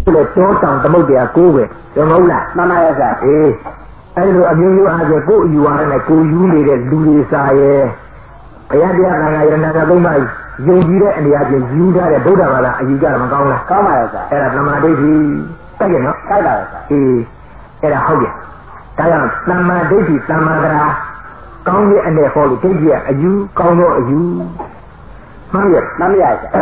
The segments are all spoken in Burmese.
လေတောတောင်သမုတ်တရားကိုးပဲကျွန်တော်ဟုတ်လားမှန်ပါရဲ့ဆရာအေးအဲ့လိုအမျိုးမျိုးအားဖြင့်ကိုယ်ယူရတဲ့ကိုယူနေတဲ့လူတွေစာရဲ့ဘုရားတရားနာရဏနာသုံးပါးယုံကြည်တဲ့အနေအချင်းယူထားတဲ့ဗုဒ္ဓဘာသာအယူကြတာမကောင်းလားကောင်းပါရဲ့ဆရာအဲ့ဒါသမာဓိရှိတိုက်ရနော်တိုက်ပါရဲ့ဆရာအေးအဲ့ဒါဟုတ်ရဲ့ဒါကြောင့်သမာဓိရှိသမာဓရာကောင်းတဲ့အနေဟောလို့ဒိဋ္ဌိကအယူကောင်းသောအယူမှန်ရဲ့မှန်ပါရဲ့ဆရာ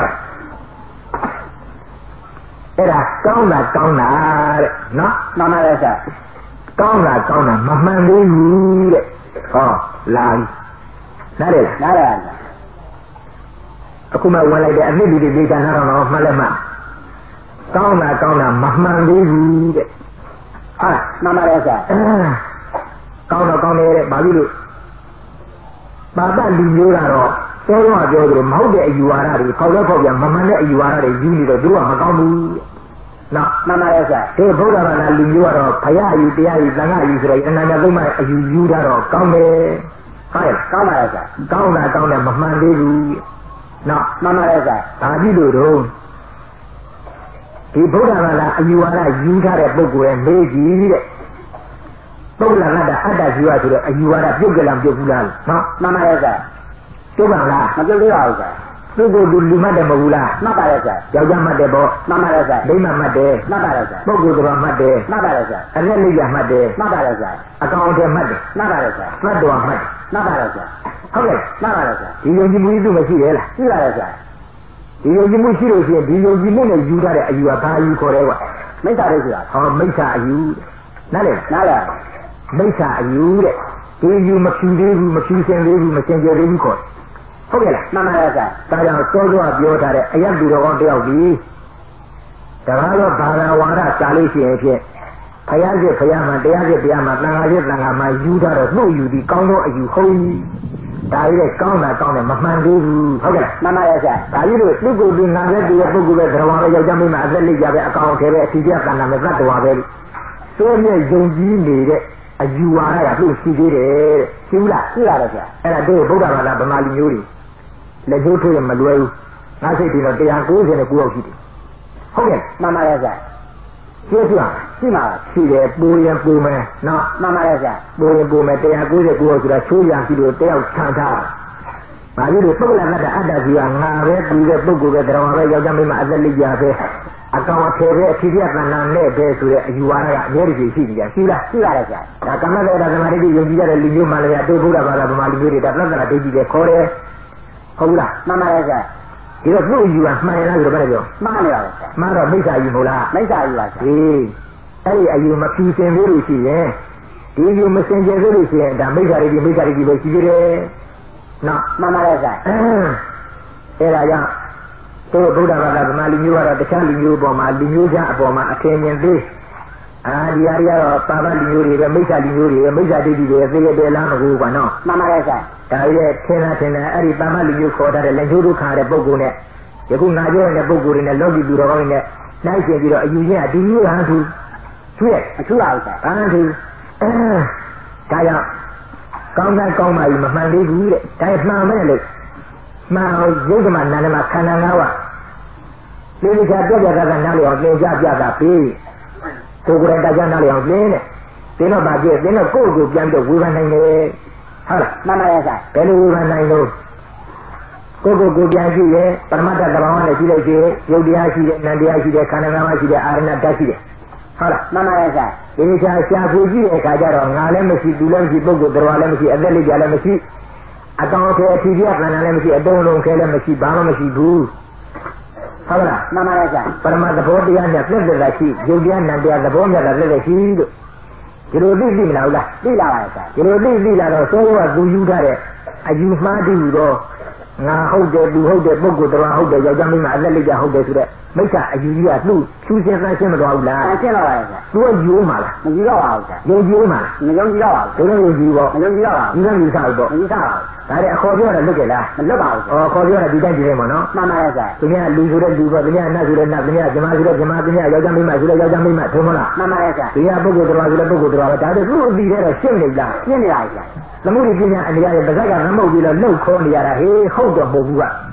အဲ့ဒါကောင်းတာတဲ့နော်မှန်ပါရဲ့ဆရာကောင်းတာမမှန်သေးဘူးတဲ့ဟောလာပြီနားရလားနားရပါဆရာအခုမှဝင်လိုက်တဲ့အနည်းဒီဒေသနာတော့မှတ်လက်မှကောင်းတာမမှန်သေးဘူးတဲ့ဟာမှန်ပါရဲ့ဆရာကောင်းနေတဲ့ဘာလို့လို့ပါပလူမျိုးကတော့စောစောပြောသလိုမဟုတ်တဲ့အယူဝါဒတွေခေါက်တော့ခေါက်ပြန်မမှန်တဲ့အယူဝါဒတွေယူနေတော့သူကမကောင်းဘူးနော်မှန်ပါရဲ့ဆရာဒီဗုဒ္ဓဘာသာလူမျိုးကတော့ဘုရားယူတရားယူသံဃာယူဆိုတဲ့အနန္တသုံးပါးအယူယူတာတော့ကောင်းတယ်ဟုတ်ရဲ့ကောင်းပါရဲ့ဆရာကောင်းတယ်မမှန်သေးဘူးနော်မှန်ပါရဲ့ဆရာဒါကြည့်လို့တော့ဒီဗုဒ္ဓဘာသာအယူဝါဒယူထားတဲ့ပုဂ္ဂိုလ်ရဲ့မေးကြည့်တဲ့ပုဂ္ဂလကတ္တအတ္တယူရဆိုတဲ့အယူဝါဒပြုတ်ကြလားပြုတ်ဘူးလားနော်မှန်ပါရဲ့ဆရာပြုတ်ပါလားမပြုတ်သေးပါဘူးဆရာသူ့ကိုယ်သူလူမှတ်တယ်မဟုတ်လားမှတ်ပါရဲ့ဆရာယောက်ျားမှတ်တယ်ပေါ့မှန်ပါရဲ့ဆရာဒိဋ္ဌမှတ်တယ်မှတ်ပါရဲ့ဆရာပုဂ္ဂိုလ်တော်မှတ်တယ်မှတ်ပါရဲ့ဆရာအလက်လေးရမှတ်တယ်မှတ်ပါရဲ့ဆရာအကောင်အထည်မှတ်တယ်မှတ်ပါရဲ့ဆရာသတ္တဝါမှတ်တယ်မှတ်ပါရဲ့ဆရာဟုတ်ကဲ့မှတ်ပါရဲ့ဆရာဒီယုံကြည်မှုသူမရှိရဲ့လားရှိပါရဲ့ဆရာဒီယုံကြည်မှုရှိလို့ရှိရင်ဒီယုံကြည်မှုနဲ့ယူထားတဲ့အယူကဘာအယူခေါ်တယ်ကွာမိစ္ဆာဒိဋ္ဌိပါဟောမိစ္ဆာအယူနားလေနားလေမိစ္ဆာအယူတဲ့ဒီယူမဖြူသေးဘူးမဖြူစင်သေးဘူးမစင်ကြယ်သေးဘူးခေါ်ဟုတ်ကဲ့လားမှန်ပါရဲ့ဆရာဒါကြောင့်စောစောပြောထားတဲ့အယက်သူတော်ကောင်းတယောက်ဒီဒါကတော့ဘာသာဝါဒရှားလို့ရှိရင်ဖြင့်ဘုရားရှိဘုရားမှာတရားရှိတရားမှာသံဃာရှိသံဃာမှာယူထားတော့နှုတ်ယူပြီးကောင်းသောအယူဟုတ်ဒါကြီးတဲ့ကောင်းတယ်မမှန်သေးဘူးဟုတ်ကဲ့လားမှန်ပါရဲ့ဆရာဒါကြီးတို့သူ့ကိုယ်သူငါပဲသူရဲ့ပုဂ္ဂိုလ်ပဲသရဝါပဲယောက်ျားမိန်းမအသက်လေးကြပဲအကောင်အထည်ပဲအထီးကျတဏ္ဍာပဲသတ္တဝါပဲသို့မြဲယုံကြည်နေတဲ့အယူဝါဒကသူ့ရှိသေးတယ်တဲ့ရှိဘူးလားရှိပါတယ်ဆရာအဲ့ဒါတို့ဗုဒ္ဓဘာသာဗမာလူမျိုးတွေလက်ကျိုးထွေးမလွယ်ဘူးငါစိတ်ဒီတော့199ယောက်ရှိတယ်ဟုတ်ကဲ့မှန်ပါရဲ့ဆရာကျေးဇူးပါရှိပါလားရှိတယ်ပူရင်ပူမယ်နော်မှန်ပါရဲ့ဆရာပူရင်ပူမယ်199ယောက်ဆိုတာချိုးရရှိလို့တယောက်ခြံထားဘာလို့လဲပုဂ္ဂလကတ္တအတ္တကြီးကငါပဲဒီတဲ့ပုဂ္ဂိုလ်ပဲတရားပဲယောက်ျားမိန်းမအသက်လေးကြပဲအကောင်အထည်ပဲအထီးကျတဏ္ဍာနဲ့ပဲဆိုတဲ့အယူဝါဒကအများကြီးရှိကြရှိလားရှိပါတယ်ဆရာဒါကမ္မဒေတာသမာဓိယုံကြည်ရတဲ့လူမျိုးမှလည်းတို့ဗုဒ္ဓဘာသာဗမာလူမျိုးတွေဒါသတ္တနာဒိဋ္ဌိတွေခေါ်တယ်ဟုတ်လားမှန်ပါရဲ့ဆရာဒီတော့သူ့အယူကမှန်ရလားဆိုတော့ဘယ်လိုပြောမှန်နေပါပဲဆရာမှန်တော့မိစ္ဆာယူမဟုတ်လားမိစ္ဆာယူပါဆရာအေးအဲ့ဒီအယူမဖြူစင်သေးလို့ရှိရင်ဒီယူမစင်ကြယ်သေးလို့ရှိရင်ဒါမိစ္ဆာရိတိပဲရှိသေးတယ်နော်မှန်ပါရဲ့ဆရာအဲ့ဒါကြောင့်တို့ဗုဒ္ဓဘာသာဗမာလူမျိုးကတော့တခြားလူမျိုးပေါ်မှာလူမျိုးကြားအပေါ်မှာအထင်မြင်သေးဒီဟာတွေကတော့ပါဠိလူမျိုးတွေပဲမိစ္ဆာလူမျိုးတွေပဲမိစ္ဆာဒိဋ္ဌိတွေသိရတဲ့လားမဟုတ်ဘူးကွာနော်မှန်ပါရဲ့ဆရာဒါရဲ့ထင်တာအဲ့ဒီပါဠိလူမျိုးခေါ်တဲ့လက်ကျိုးတို့ခါတဲ့ပုဂ္ဂိုလ်နဲ့ယခုငါပြောတဲ့ပုဂ္ဂိုလ်တွေနဲ့လောကီသူတော်ကောင်းတွေနဲ့နိုင်ကျင်ပြီးတော့အယူချင်းအတူတူဟန်သူသူ့ရဲ့အထူးပါဘူးဆရာဟန်သူဒါကြောင့်ကောင်းပါပြီမမှန်သေးဘူးတဲ့ဒါမှန်မယ်လို့မှန်အောင်ယုတ်ဓမ္မနာဓမ္မခန္ဓာ၅ပါးဒီလိုချာပြနားလျောင်သင်ကြပြတာပြီးကိုယ်ကိုယ်တိုင်တရားနားလျောင်သင်တဲ့သင်တော့ဗာပြည့်သင်တော့ကိုယ့်ကိုပြန်ပြီးဝေဖန်နိုင်တယ်ဟုတ်လားမှန်ပါရဲ့ဆရာဘယ်လိုဝေဖန်နိုင်လို့ကိုယ်ပြန်ကြည့်ရဲ့ပရမတ္တသဘာဝနဲ့ကြည့်လိုက်ခြင်းယုတ်တရားရှိတယ်နံတရားရှိတယ်ခန္ဓာ၅ပါးရှိတယ်အာရဏဓာတ်ရှိတယ်ဟုတ်လားမှန်ပါရဲ့ဆရာဒီချာရှာဖွေကြည့်တဲ့အခါကျတော့ငါလည်းမရှိသူလည်းမရှိပုဂ္ဂိုလ်တော်လည်းမရှိအသက်လေးပြလည်းမရှိအကောင်အထည်အထီးပြခန္ဓာလည်းမရှိအတုံးလုံးခဲလည်းမရှိဘာမှမရှိဘူးဟုတ်လားမှန်ပါရဲ့ဆရာပရမသဘောတရားနဲ့သက်သက်ရှိယုတ်တရားနံတရားသဘောမြတ်တာသက်သက်ရှိလို့ဒီလိုသိမလားဟုတ်လားသိလာပါရဲ့ဆရာဒီလိုသိလာတော့သောကသူယူထားတဲ့အယူမှားတည်တော့ငါဟုတ်တယ်သူဟုတ်တယ်ပုဂ္ဂိုလ်တော်ဟုတ်တယ်ယောက်ျားမိန်းမအသက်လေးကြဟုတ်တယ်ဆိုတဲ့မိစ္ဆာအယူကြီးကသူ့ဖြူစင်သန့်ရှင်းမတော်ဘူးလားရှင်းတော့ပါရဲ့ဆရာသူကယူမှာလားမယူတော့ပါဘူးဆရာယုံကြည်မှာမယုံကြည်တော့ပါဘူးဘယ်လိုယုံကြည်ပေါ့မယုံကြည်တော့ပါဘူးဒီကယူစားပေါ့မယူစားပါဘူးဒါတဲ့အခေါ်ပြောတာလွတ်ကြလားမလွတ်ပါဘူးခေါ်ပြောတာဒီတိုင်းဒီတိုင်းပေါ့နော်မှန်ပါရဲ့ဆရာသူများလူဆိုတဲ့လူပေါ့သူများနတ်ဆိုတဲ့နတ်သူများဇမဆိုတဲ့ဇမသူများယောက်ျားမိန်းမဆိုတဲ့ယောက်ျားမိန်းမထုံးမလားမှန်ပါရဲ့ဆရာသူများပုဂ္ဂိုလ်တော်ဆိုတဲ့ပုဂ္ဂိုလ်တော်ပဲဒါတည်းသူ့အပြီးတဲ့တော့ရှင်းနေလားရှင်းနေပါရဲ့ဆရာသမုဒိပညာအနေနဲ့ပါဇက်ကမဟုတ်ပြီးတော့လှုပ်ခေါ်နေရတာဟေးဟုတ်တော့မဟုတ်ဘူးက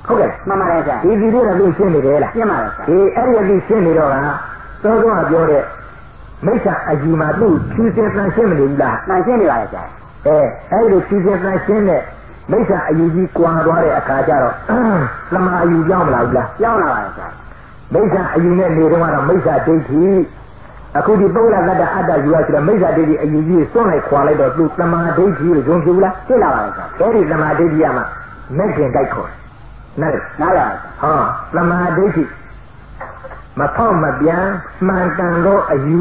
ဟုတ်ကဲ့မှန်ပါတယ်ဆရာဒီဒီလေးကသူရှင်းနေတယ်လားရှင်းပါတယ်ဆရာဒီအဲ့ဒီအပြီးရှင်းနေတော့ကသောသောကပြောတဲ့မိစ္ဆာအယူမှာသူ့ဖြူစင်တန်ရှင်းမနေဘူးလားမှန်ရှင်းနေပါလေဆရာအဲ့ဒီဖြူစင်တန်ရှင်းတဲ့မိစ္ဆာအယူကြီးကွာသွားတဲ့အခါကျတော့သမာအယူကြောင်းမလားဘူးလားကြောင်းလာပါလေဆရာမိစ္ဆာအယူနဲ့နေတော့ကတော့မိစ္ဆာဒိဋ္ဌိအခုဒီပုဂ္ဂလတ္တအတ္တယူရဆိုတော့မိစ္ဆာဒိဋ္ဌိအယူကြီးစွန့်လိုက်ခွာလိုက်တော့သူသမာဒိဋ္ဌိကိုယုံကြည်ဘူးလားသိလာပါလေဆရာအဲ့ဒီသမာဒိဋ္ဌိကမှမဲ့ခင်ကြိုက်ခေါ်နားပါဟောသမာဓိဋ္ဌိမဖောက်မပြန်မှန်ကန်သောအယူ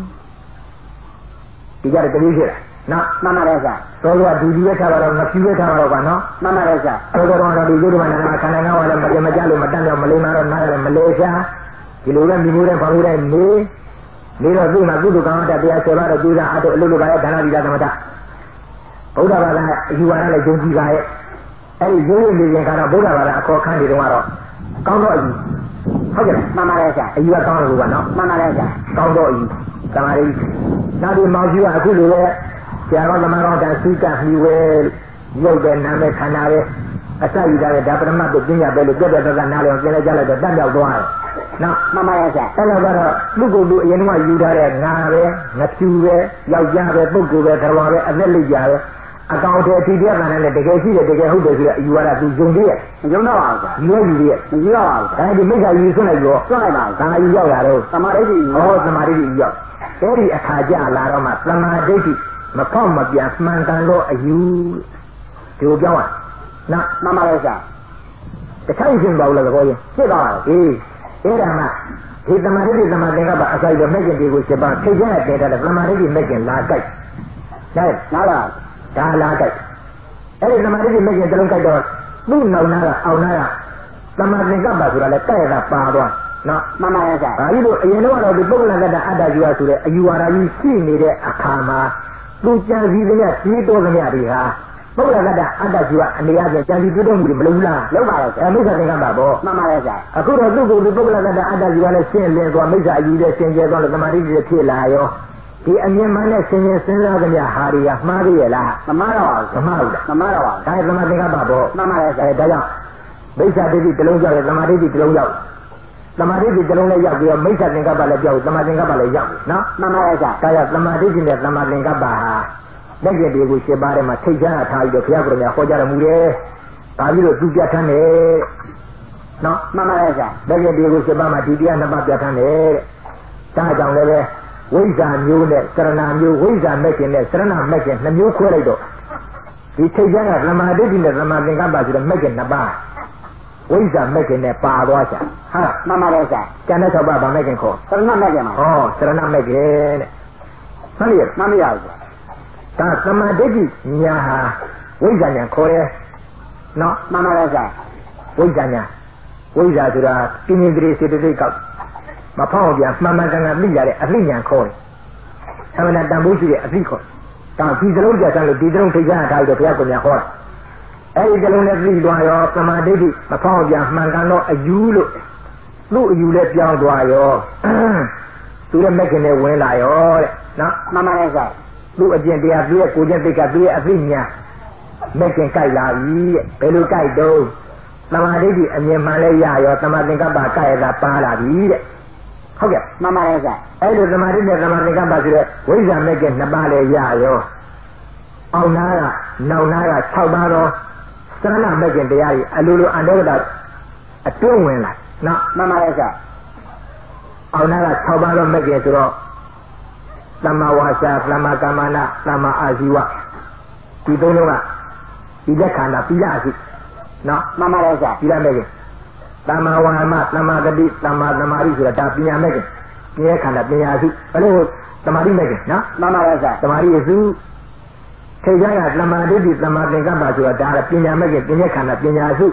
ဒီကြတဲ့တည်းရှိလားနော်မှန်ပါတယ်ဆရာသောကဒူဒီပဲထားပါတော့မဖြူပဲထားပါတော့ကွာနော်မှန်ပါတယ်ဆရာသောတော့ဒီယုဒ္ဓမနာမှာခန္ဓာငါးပါးလည်းမကြလို့မတတ်တော့မလေးမတော့နားလည်းမလေးရှားဒီလိုပဲမြင်မှုတဲ့ဘာလို့လဲနေတော့သူ့မှာကုသကောင်းတဲ့တရား7ပါးတော့ကျူးစာအတုအလုလိုပါရဲ့ဒါနသီလသမထဗုဒ္ဓဘာသာအယူဝါဒလည်းယုံကြည်ပါရဲ့အဲ့ဒီရိုးရိုးနေရင်ကတော့ဗုဒ္ဓဘာသာအခေါ်ခန်းတွေတော့ကောင်းတော့အယူဟုတ်ကဲ့မှန်ပါတယ်ဆရာအယူကကောင်းလို့ပါနော်မှန်ပါတယ်ဆရာကောင်းတော့အယူသမာဓိနောက်ဒီမောင်ကြီးကအခုလိုပဲဆရာတော်သမားတော်တန်စီကမှီဝဲရုပ်တဲ့နာမည်ခန္ဓာပဲအစယူတာပဲဒါပရမတ်ကိုပညာပဲလို့ပြတ်တဲ့နားလည်းသင်လိုက်ကြလိုက်တော့တတ်မြောက်သွားတယ်နော်မှန်ပါတယ်ဆရာအဲ့တော့ကတော့လူကိုယ်လူအရင်ကယူထားတဲ့ငါပဲငဖြူပဲယောက်ျားပဲပုဂ္ဂိုလ်ပဲတော်ပဲအသက်လိပ်ကြပဲအကောင်တွေအထီးပြတ်တယ်နဲ့တကယ်ရှိတယ်တကယ်ဟုတ်တယ်ဆိုတော့အယူဝါဒသူယုံသေးရဲ့ယုံတော့ပါဘူးယူရယူသေးရဲ့မယူတော့ပါဘူးဒါဒီမိစ္ဆာယူဆွလိုက်ရောဆွလိုက်ပါဒါယူရောက်လာတော့သမာဓိကြီးသမာဓိကြီးရောက်အဲ့ဒီအခါကျလာတော့မှသမာဓိကြီးမဖောက်မပြန်မှန်ကန်တော့အယူဒီလိုပြောင်းနော်မှန်ပါလေဆရာတခြားရှင်းပါဦးလားသဘောချင်းဖြစ်ပါပါအဲ့ဒါမှဒီသမာဓိသမာသင်္ကပ္ပအစိုက်တော့မဲ့ကျင်တွေကို7ပါးထိတ်ကျတဲ့တဲတယ်သမာဓိမဲ့ကျင်လာကြိုက်နားလားဒါလာကြိုက်အဲ့ဒီသမာဓိမဲ့ကျင်တလုံးကြိုက်တော့သူ့နောက်နာကအောင်နာကသမာသင်္ကပ္ပဆိုတာလဲတဲ့ရတာပါသွားနော်မှန်ပါရဲ့ဆရာဒါကြီးလို့အရင်တော့ဒီပုဂ္ဂလတ္တအတ္တယူရဆိုတဲ့အယူဝါဒကြီးရှိနေတဲ့အခါမှာသူကြံစည်တဲ့ကြီးတော်ကြတွေဟာပုဂ္ဂလတ္တအတ္တယူရအနေအချင်းကြံစည်ပြတော့မှုမလုပ်လားလုပ်ပါရဲ့ဆရာမိစ္ဆာသင်္ကပ္ပပေါ့မှန်ပါရဲ့ဆရာအခုတော့သူ့ကိုယ်ဒီပုဂ္ဂလတ္တအတ္တယူရနဲ့ရှင်းလင်းသွားမိစ္ဆာအယူတဲ့ရှင်းကျဲသွားလို့သမာဓိတွေဖြစ်လာရောဒီအမြင်မှန်နဲ့စဉ်းစားကြမြဟာတွေကမှားသေးရဲ့လားမမှားတော့ပါဘူးမမှားဘူးလားမမှားတော့ပါဘူးဒါသမာသင်္ကပ္ပပေါ့မှန်ပါရဲ့ဆရာဒါကြောင့်မိစ္ဆာဒိဋ္ဌိတစ်လုံးကြောက်တယ်သမာဓိတစ်လုံးရောက်သမာဓိတစ်လုံးလည်းရောက်ပြီးတော့မိစ္ဆာသင်္ကပ္ပလည်းပြောက်သမာသင်္ကပ္ပလည်းရောက်နော်မှန်ပါရဲ့ဆရာဒါကြောင့်သမာဓိနဲ့သမာသင်္ကပ္ပဟာလက်ကျက်တွေကို7ပါးထဲမှာထိတ်ချမ်းထားပြီးတော့ဘုရားကိုယ်တော်ဟောကြားတော်မူတယ်ဒါပြီးတော့သူပြဋ္ဌာန်းတယ်နော်မှန်ပါရဲ့ဆရာလက်ကျက်တွေကို7ပါးမှာဒီတရား2ပါးပြဋ္ဌာန်းတယ်ဒါကြောင့်လည်းဝိဇ္ဇာမျိုးနဲ့စရဏမျိုးဝိဇ္ဇာမဲ့ခြင်းနဲ့စရဏမဲ့ခြင်း2မျိုးခွဲလိုက်တော့ဒီထိတ်ချမ်းကသမာဓိနဲ့သမာသင်္ကပ္ပဆိုတဲ့မဲ့ခြင်း2ပါးဝိဇ္ဇာမဲ့ခြင်းနဲ့ပါသွားချာဟာမှန်ပါရဲ့ဆရာကျန်တဲ့6ပါးဗာမဲ့ခြင်းခေါ်စရဏမဲ့ခြင်းပါဟောစရဏမဲ့ခြင်းတဲ့မှန်ပြီမှန်ပါရဲ့ဒါသမာဓိညာဟာဝိဇ္ဇာညာခေါ်တယ်နော်မှန်ပါရဲ့ဆရာဝိဇ္ဇာညာဝိဇ္ဇာဆိုတာပြင်းပြင်းတည်းစေတသိက်ကောက်မဖောက်ပြန်မှန်မှန်ကန်ကန်သိရတဲ့အသိဉာဏ်ခေါ်တယ်။သမဏတန်ဖိုးရှိတဲ့အသိခေါ်။ဒါဒီစလုံးပြတ်ဆန်းလို့ဒီစလုံးထိတ်ကြထားပြီးတော့ဘုရားကိုမြတ်ဟောတာ။အဲဒီစလုံးနဲ့သိသွားရောသမာဓိမဖောက်ပြန်မှန်ကန်တော့အယူလို့သူ့အယူလည်းပြောင်းသွားရောသူလည်းမက်ခင်နဲ့ဝင်လာရောတဲ့နော်မှန်ပါရဲ့ဆရာသူ့အကျင့်တရားသူ့ရဲ့ကိုယ်ကျင့်သိက္ခာသူ့ရဲ့အသိဉာဏ်မက်ခင်ကြိုက်လာပြီတဲ့ဘယ်လိုကြိုက်တော့သမာဓိအမြင်မှန်လဲရရောသမာသင်္ကပ္ပကြိုက်ရတာပါလာပြီတဲ့ဟုတ်ကဲ့မှန်ပါရဲ့ဆရာအဲ့လိုသမာဓိနဲ့သမာသင်္ကပ္ပဆိုတဲ့ဝိဇ္ဇာမဲ့က2ပါးလဲရရောအောင်နာကနောင်နာက6ပါးတော့သရဏမဲ့ကတရားကြီးအလိုလိုအန္တရတအတွင်းဝင်လာနော်မှန်ပါရဲ့ဆရာအောင်နာက6ပါးတော့မဲ့ကဆိုတော့သမ္မာဝါစာသမ္မာကမ္မနာသမ္မာအာဇီဝဒီသုံးလုံးကဒီလက်ခန္ဓာပိဋကရှိနော်မှန်ပါရဲ့ဆရာပိဋကမဲ့ကသမ္မာဝါမသမ္မာဂတိသမ္မာသမာဓိဆိုတာဒါပညာမဲ့ကပညာခန္ဓာပညာစုဘယ်လိုသမာဓိမဲ့ကနော်မှန်ပါရဲ့ဆရာသမာဓိစုထိတ်ကြကသမာဓိသမာသင်္ကပ္ပဆိုတာဒါပညာမဲ့ကပညာခန္ဓာပညာစု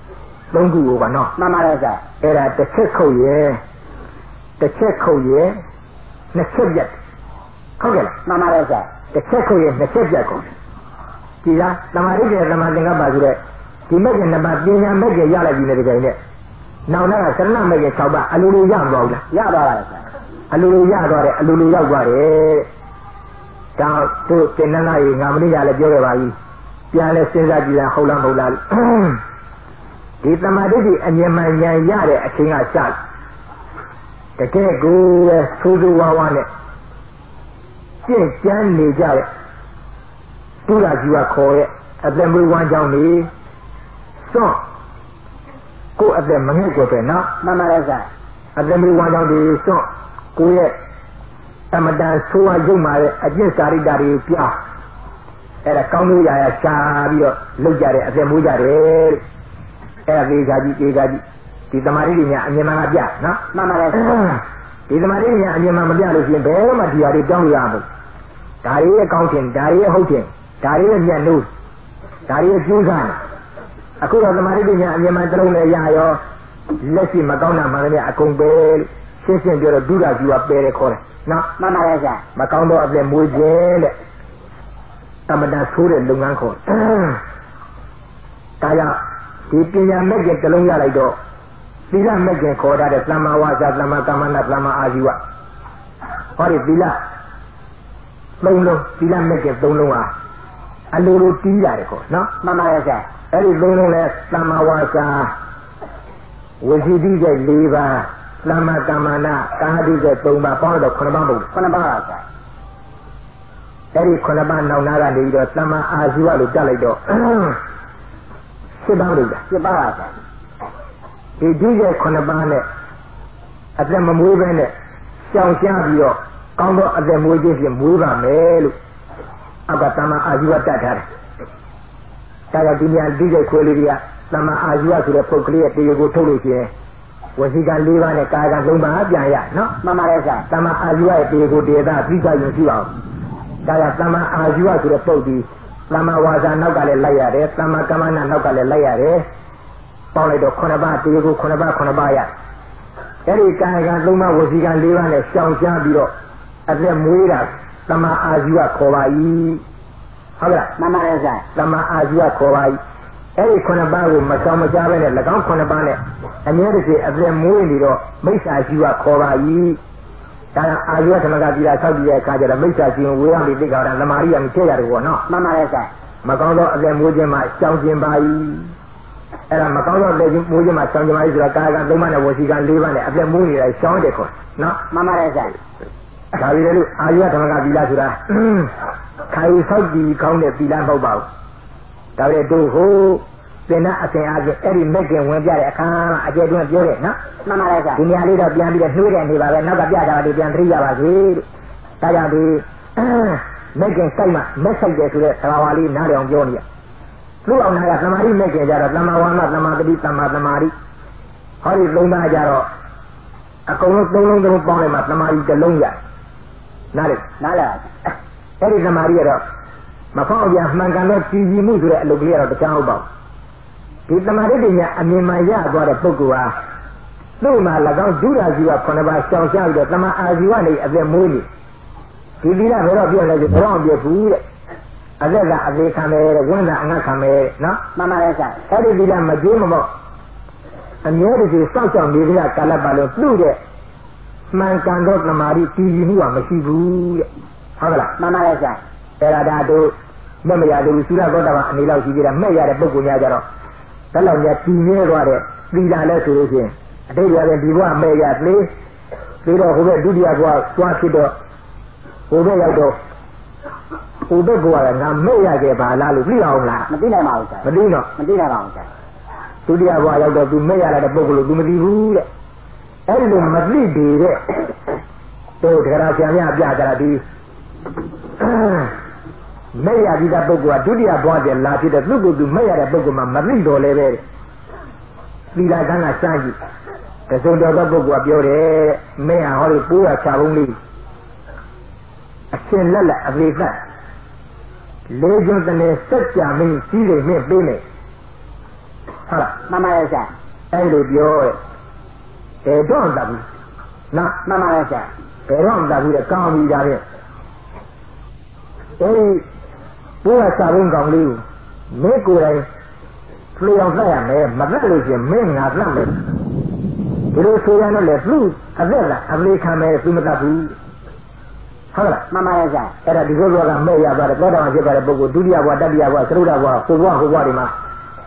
3ခုကိုပါနော်မှန်ပါရဲ့ဆရာအဲ့ဒါတစ်ချက်ခုတ်ရဲ့တစ်ချက်ခုတ်ရဲ့နှစ်ချက်ပြတ်ဟုတ်ကဲ့လားမှန်ပါရဲ့ဆရာတစ်ချက်ခုတ်ရဲ့နှစ်ချက်ပြတ်ကုန်ဒီလားသမာဓိနဲ့သမာသင်္ကပ္ပဆိုတဲ့ဒီမဲ့က2ပါးပညာမဲ့ကရလိုက်ပြီလေဒီကိန်းနဲ့နောက်တော့သရဏမဲ့က6ပါးအလိုလိုရသွားဘူးလားရသွားပါရဲ့ဆရာအလိုလိုရသွားတယ်အလိုလိုရောက်သွားတယ်ဒါတို့သင်္နနာကြီးငါမနေ့ကလည်းပြောခဲ့ပါပြီပြန်လဲစဉ်းစားကြည့်ရင်ဟုတ်လားမဟုတ်လားဒီသမာဓိကြီးအမြင်မှန်ဉာဏ်ရတဲ့အချိန်ကစတကယ်ကိုဆိုးဆိုးဝါးဝါးနဲ့ကျင့်ကြံနေကြတဲ့သူရကြီးကခေါ်ရဲ့အသက်မွေးဝမ်းကြောင်းနေစွန့်ကိုယ်အသက်မငဲ့ကြပဲနော်မှန်ပါရဲ့ဆရာအသက်မွေးဝမ်းကြောင်းတွေစွန့်ကိုယ့်ရဲ့အမတန်ဆိုးဝါးရုပ်မာတဲ့အကျင့်စာရိတ္တတွေပြအဲ့ဒါကောင်းလို့ရရှာပြီးတော့လုပ်ကြတဲ့အသက်မွေးကြတယ်အဲ့ဒါသေးကြကြီးဒီသမာဓိဉာဏ်အမြင်မှန်ကပြနော်မှန်ပါရဲ့ဒီသမာဓိဉာဏ်အမြင်မှန်မပြလို့ရှိရင်ဘယ်တော့မှဒီဟာတွေကြောင်းလို့ရမှာမဟုတ်ဒါတွေရဲ့ကောင်းခြင်းဒါတွေရဲ့ဟုတ်ခြင်းဒါတွေရဲ့မျက်နှိုးဒါတွေရဲ့ကျိုးစားအခုတော့သမာဓိဉာဏ်အမြင်မှန်တစ်လုံးနဲ့ရရောလက်ရှိမကောင်းတာမှန်တယ်အကုန်ပဲရှင်းရှင်းပြောတော့ဒုရကြီးကပယ်တယ်ခေါ်တယ်နော်မှန်ပါရဲ့ဆရာမကောင်းတော့အပြည့်မွေးခြင်းတဲ့အမတန်ဆိုးတဲ့လုပ်ငန်းခေါ်ဒါကြောင့်ဒီပညာမဲ့ကျတစ်လုံးရလိုက်တော့သီလမဲ့ကျခေါ်တာတဲ့သမ္မာဝါစာသမ္မာကမ္မန္တသမ္မာအာဇီဝဟောဒီသီလသုံးလုံးသီလမဲ့ကျသုံးလုံးဟာအလိုလိုတီးရတယ်ခေါ်နော်မှန်ပါရဲ့ဆရာအဲ့ဒီသုံးလုံးလဲသမ္မာဝါစာဝစီတိကျ၄ပါးသမ္မာကမ္မန္တကာဟတိကျ၃ပါးပေါင်းတော့9ပါးမဟုတ်ဘူး 9ပါးပါဆရာအဲ့ဒီ9ပါးနောက်နာကနေပြီးတော့သမ္မာအာဇီဝလို့တက်လိုက်တော့7ပါးလို့ 7ပါးပါဆရာဒီဒီကျ9ပါးနဲ့အသက်မမွေးဘဲနဲ့ရှောင်ရှားပြီးတော့ကောင်းသောအသက်မွေးခြင်းဖြင့်မွေးပါမယ်လို့အဘသမ္မာအာဇီဝတတ်ထားတယ်ဒါကြောင့်ဒီညာဒီကျခွေးလေးတွေကသမ္မာအာဇီဝဆိုတဲ့ပုဂ္ဂလိရဲ့တရားကိုထုတ်လို့ရှိရင်ဝစီက၄ပါးနဲ့ကာယက၃ပါးပြန်ရနော်မှန်ပါရဲ့ဆရာသမ္မာအာဇီဝရဲ့တရားကိုတရားသာသိကြရင်ရှိပါဦးဒါကြောင့်သမ္မာအာဇီဝဆိုတဲ့ပုဂ္ဂိုလ်သမ္မာဝါစာနောက်ကလည်းလိုက်ရတယ်သမ္မာကမ္မန္တနောက်ကလည်းလိုက်ရတယ်ပေါင်းလိုက်တော့9ပါးတရားကို9ပါးရအဲ့ဒီကာယက3ပါးဝစီက4ပါးနဲ့ရှောင်ရှားပြီးတော့အသက်မွေးတာသမ္မာအာဇီဝခေါ်ပါ၏ဟုတ်လားမှန်ပါရဲ့ဆရာသမ္မာအာဇီဝခေါ်ပါ၏အဲ့ဒီ9ပါးကိုမရှောင်မရှားပဲနဲ့၎င်း9ပါးနဲ့အမြဲတစေအသက်မွေးနေတော့မိစ္ဆာဇီဝခေါ်ပါ၏ဒါကအာဇီဝသမဂတိရာဆောက်တည်တဲ့အခါကျတော့မိစ္ဆာဇီဝဝေယမိတိက္ခာရသမာရိယမချဲ့ရတယ်ပေါ့နော်မှန်ပါရဲ့ဆရာမကောင်းသောအသက်မွေးခြင်းမှာရှောင်ကျင်ပါ၏အဲ့ဒါမကောင်းသောအသက်မွေးခြင်းမှာရှောင်ကျင်ပါ၏ဆိုတာကာယက3ပါးနဲ့ဝစီက4ပါးနဲ့အသက်မွေးနေတာရှောင်တယ်ခေါ်နော်မှန်ပါရဲ့ဆရာဒါပြီးလည်းအာဇီဝသမဂတိရာဆိုတာခိုင်ဆောက်တည်ကောင်းတဲ့သီလမဟုတ်ပါဘူးဒါပေမဲ့တို့ဟိုသင်္နာအစဉ်အားဖြင့်အဲ့ဒီမက်ကင်ဝင်ပြတဲ့အခါမှာအကျယ်တွင်းပြောတယ်နော်မှန်ပါရဲ့ဆရာဒီနေရာလေးတော့ပြန်ပြီးတော့နှွေးတဲ့နေပါပဲနောက်ကပြတာတွေပြန်သိရပါစေဒါကြောင့်ဒီမက်ကင်စိုက်မှမက်ဆိုင်တယ်ဆိုတဲ့သဘာဝလေးနားလည်အောင်ပြောနေရလူအောင်နာကသမာဓိမက်ကင်ကြတော့သမ္မာဝါမသမ္မာတတိသမ္မာသမာဓိဟောဒီ၃ပါးကြတော့အကုန်လုံး၃လုံးပေါင်းလိုက်မှသမာဓိတစ်လုံးရနားလေအဲ့ဒီသမာဓိကတော့မဖောက်ပြန်မှန်ကန်တော့ကြည်ကြည်မှုဆိုတဲ့အလုပ်ကလေးကတော့တခြားဟုတ်ပါဘူးဒီသမာဓိပညာအမြင်မှရသွားတဲ့ပုဂ္ဂိုလ်ဟာသူ့မှာ၎င်းဒုရဇီဝ9ပါးရှောင်ရှားပြီးတော့သမာအာဇီဝနဲ့အသက်မွေးနေဒီသီလဘယ်တော့ပြည့်လဲဆိုတော့ပြည့်ဘူးတဲ့အသက်ကအသေးခံမယ်တဲ့ဝိညာဉ်အငတ်ခံမယ်နော်မှန်ပါရဲ့ဆရာအဲ့ဒီသီလမကျိုးမမော့အမြဲတည်းစောင့်ရှောက်နေကြကာလပတ်လုံးသူ့တဲ့မှန်ကန်သောသမာဓိကြည်ကြည်မှုကမရှိဘူးတဲ့ဟုတ်လားမှန်ပါရဲ့ဆရာအဲ့ဒါတို့မဲ့မရသေးဘူးသုရသောတာပန်အနေလောက်ရှိသေးတာမဲ့ရတဲ့ပုဂ္ဂိုလ်များကြတော့ဘယ်လောက်များတည်မြဲသွားတဲ့သီလလဲဆိုလို့ချင်းအတိတ်ကလည်းဒီဘဝမဲ့ရသေးပြီးတော့ဟိုဘက်ဒုတိယဘဝသွားဖြစ်တော့ဟိုဘက်ရောက်တော့ဟိုဘက်ကငါမဲ့ရခဲ့ပါလားလို့သိအောင်လားမသိနိုင်ပါဘူးဆရာမသိတော့မသိနိုင်ပါဘူးဆရာဒုတိယဘဝရောက်တော့သူမဲ့ရတဲ့ပုဂ္ဂိုလ်ကိုသူမသိဘူးတဲ့အဲ့ဒီလိုမသိသေးတဲ့တို့တရားဆရာများပြကြတာဒီမဲ့ရပြီးတဲ့ပုဂ္ဂိုလ်ကဒုတိယဘဝတည်းလာဖြစ်တဲ့သူ့ကိုယ်သူမဲ့ရတဲ့ပုဂ္ဂိုလ်မှာမသိတော်လဲပဲသီလကံကစကြည့်တစုံတော်သောပုဂ္ဂိုလ်ကပြောတယ်မဲ့ဟောဒီပိုးရချဘုံလေးအရှင်လက်လက်အသေးသက်လေးကျွန်းတည်းစက်ကြမင်းကြီးတွေမြင့်ပေးမယ်ဟုတ်လားမှန်ပါရဲ့ဆရာအဲ့လိုပြောတယ်တော့တတ်ဘူးနော်မှန်ပါရဲ့ဆရာဘယ်တော့တတ်ဘူးလေကောင်းပြီဒါဖြင့်အဲဒီဘုရားစာရင်းကောင်လေးကိုမင်းကိုယ်တိုင်လျှောက်သတ်ရမယ်မသတ်လို့ရှိရင်မင်းငါသတ်မယ်ဒီလိုဆိုရတော့လေသူ့အသက်ကအမေခံမယ်သူမတတ်ဘူးဟုတ်လားမှန်ပါရဲ့ဆရာအဲ့ဒါဒီလိုကမဲ့ရပါတယ်သောတာပန်ဖြစ်တဲ့ပုဂ္ဂိုလ်ဒုတိယဘဝတတိယဘဝသရုဒ္ဓဘဝဟိုဘဝဒီမှာ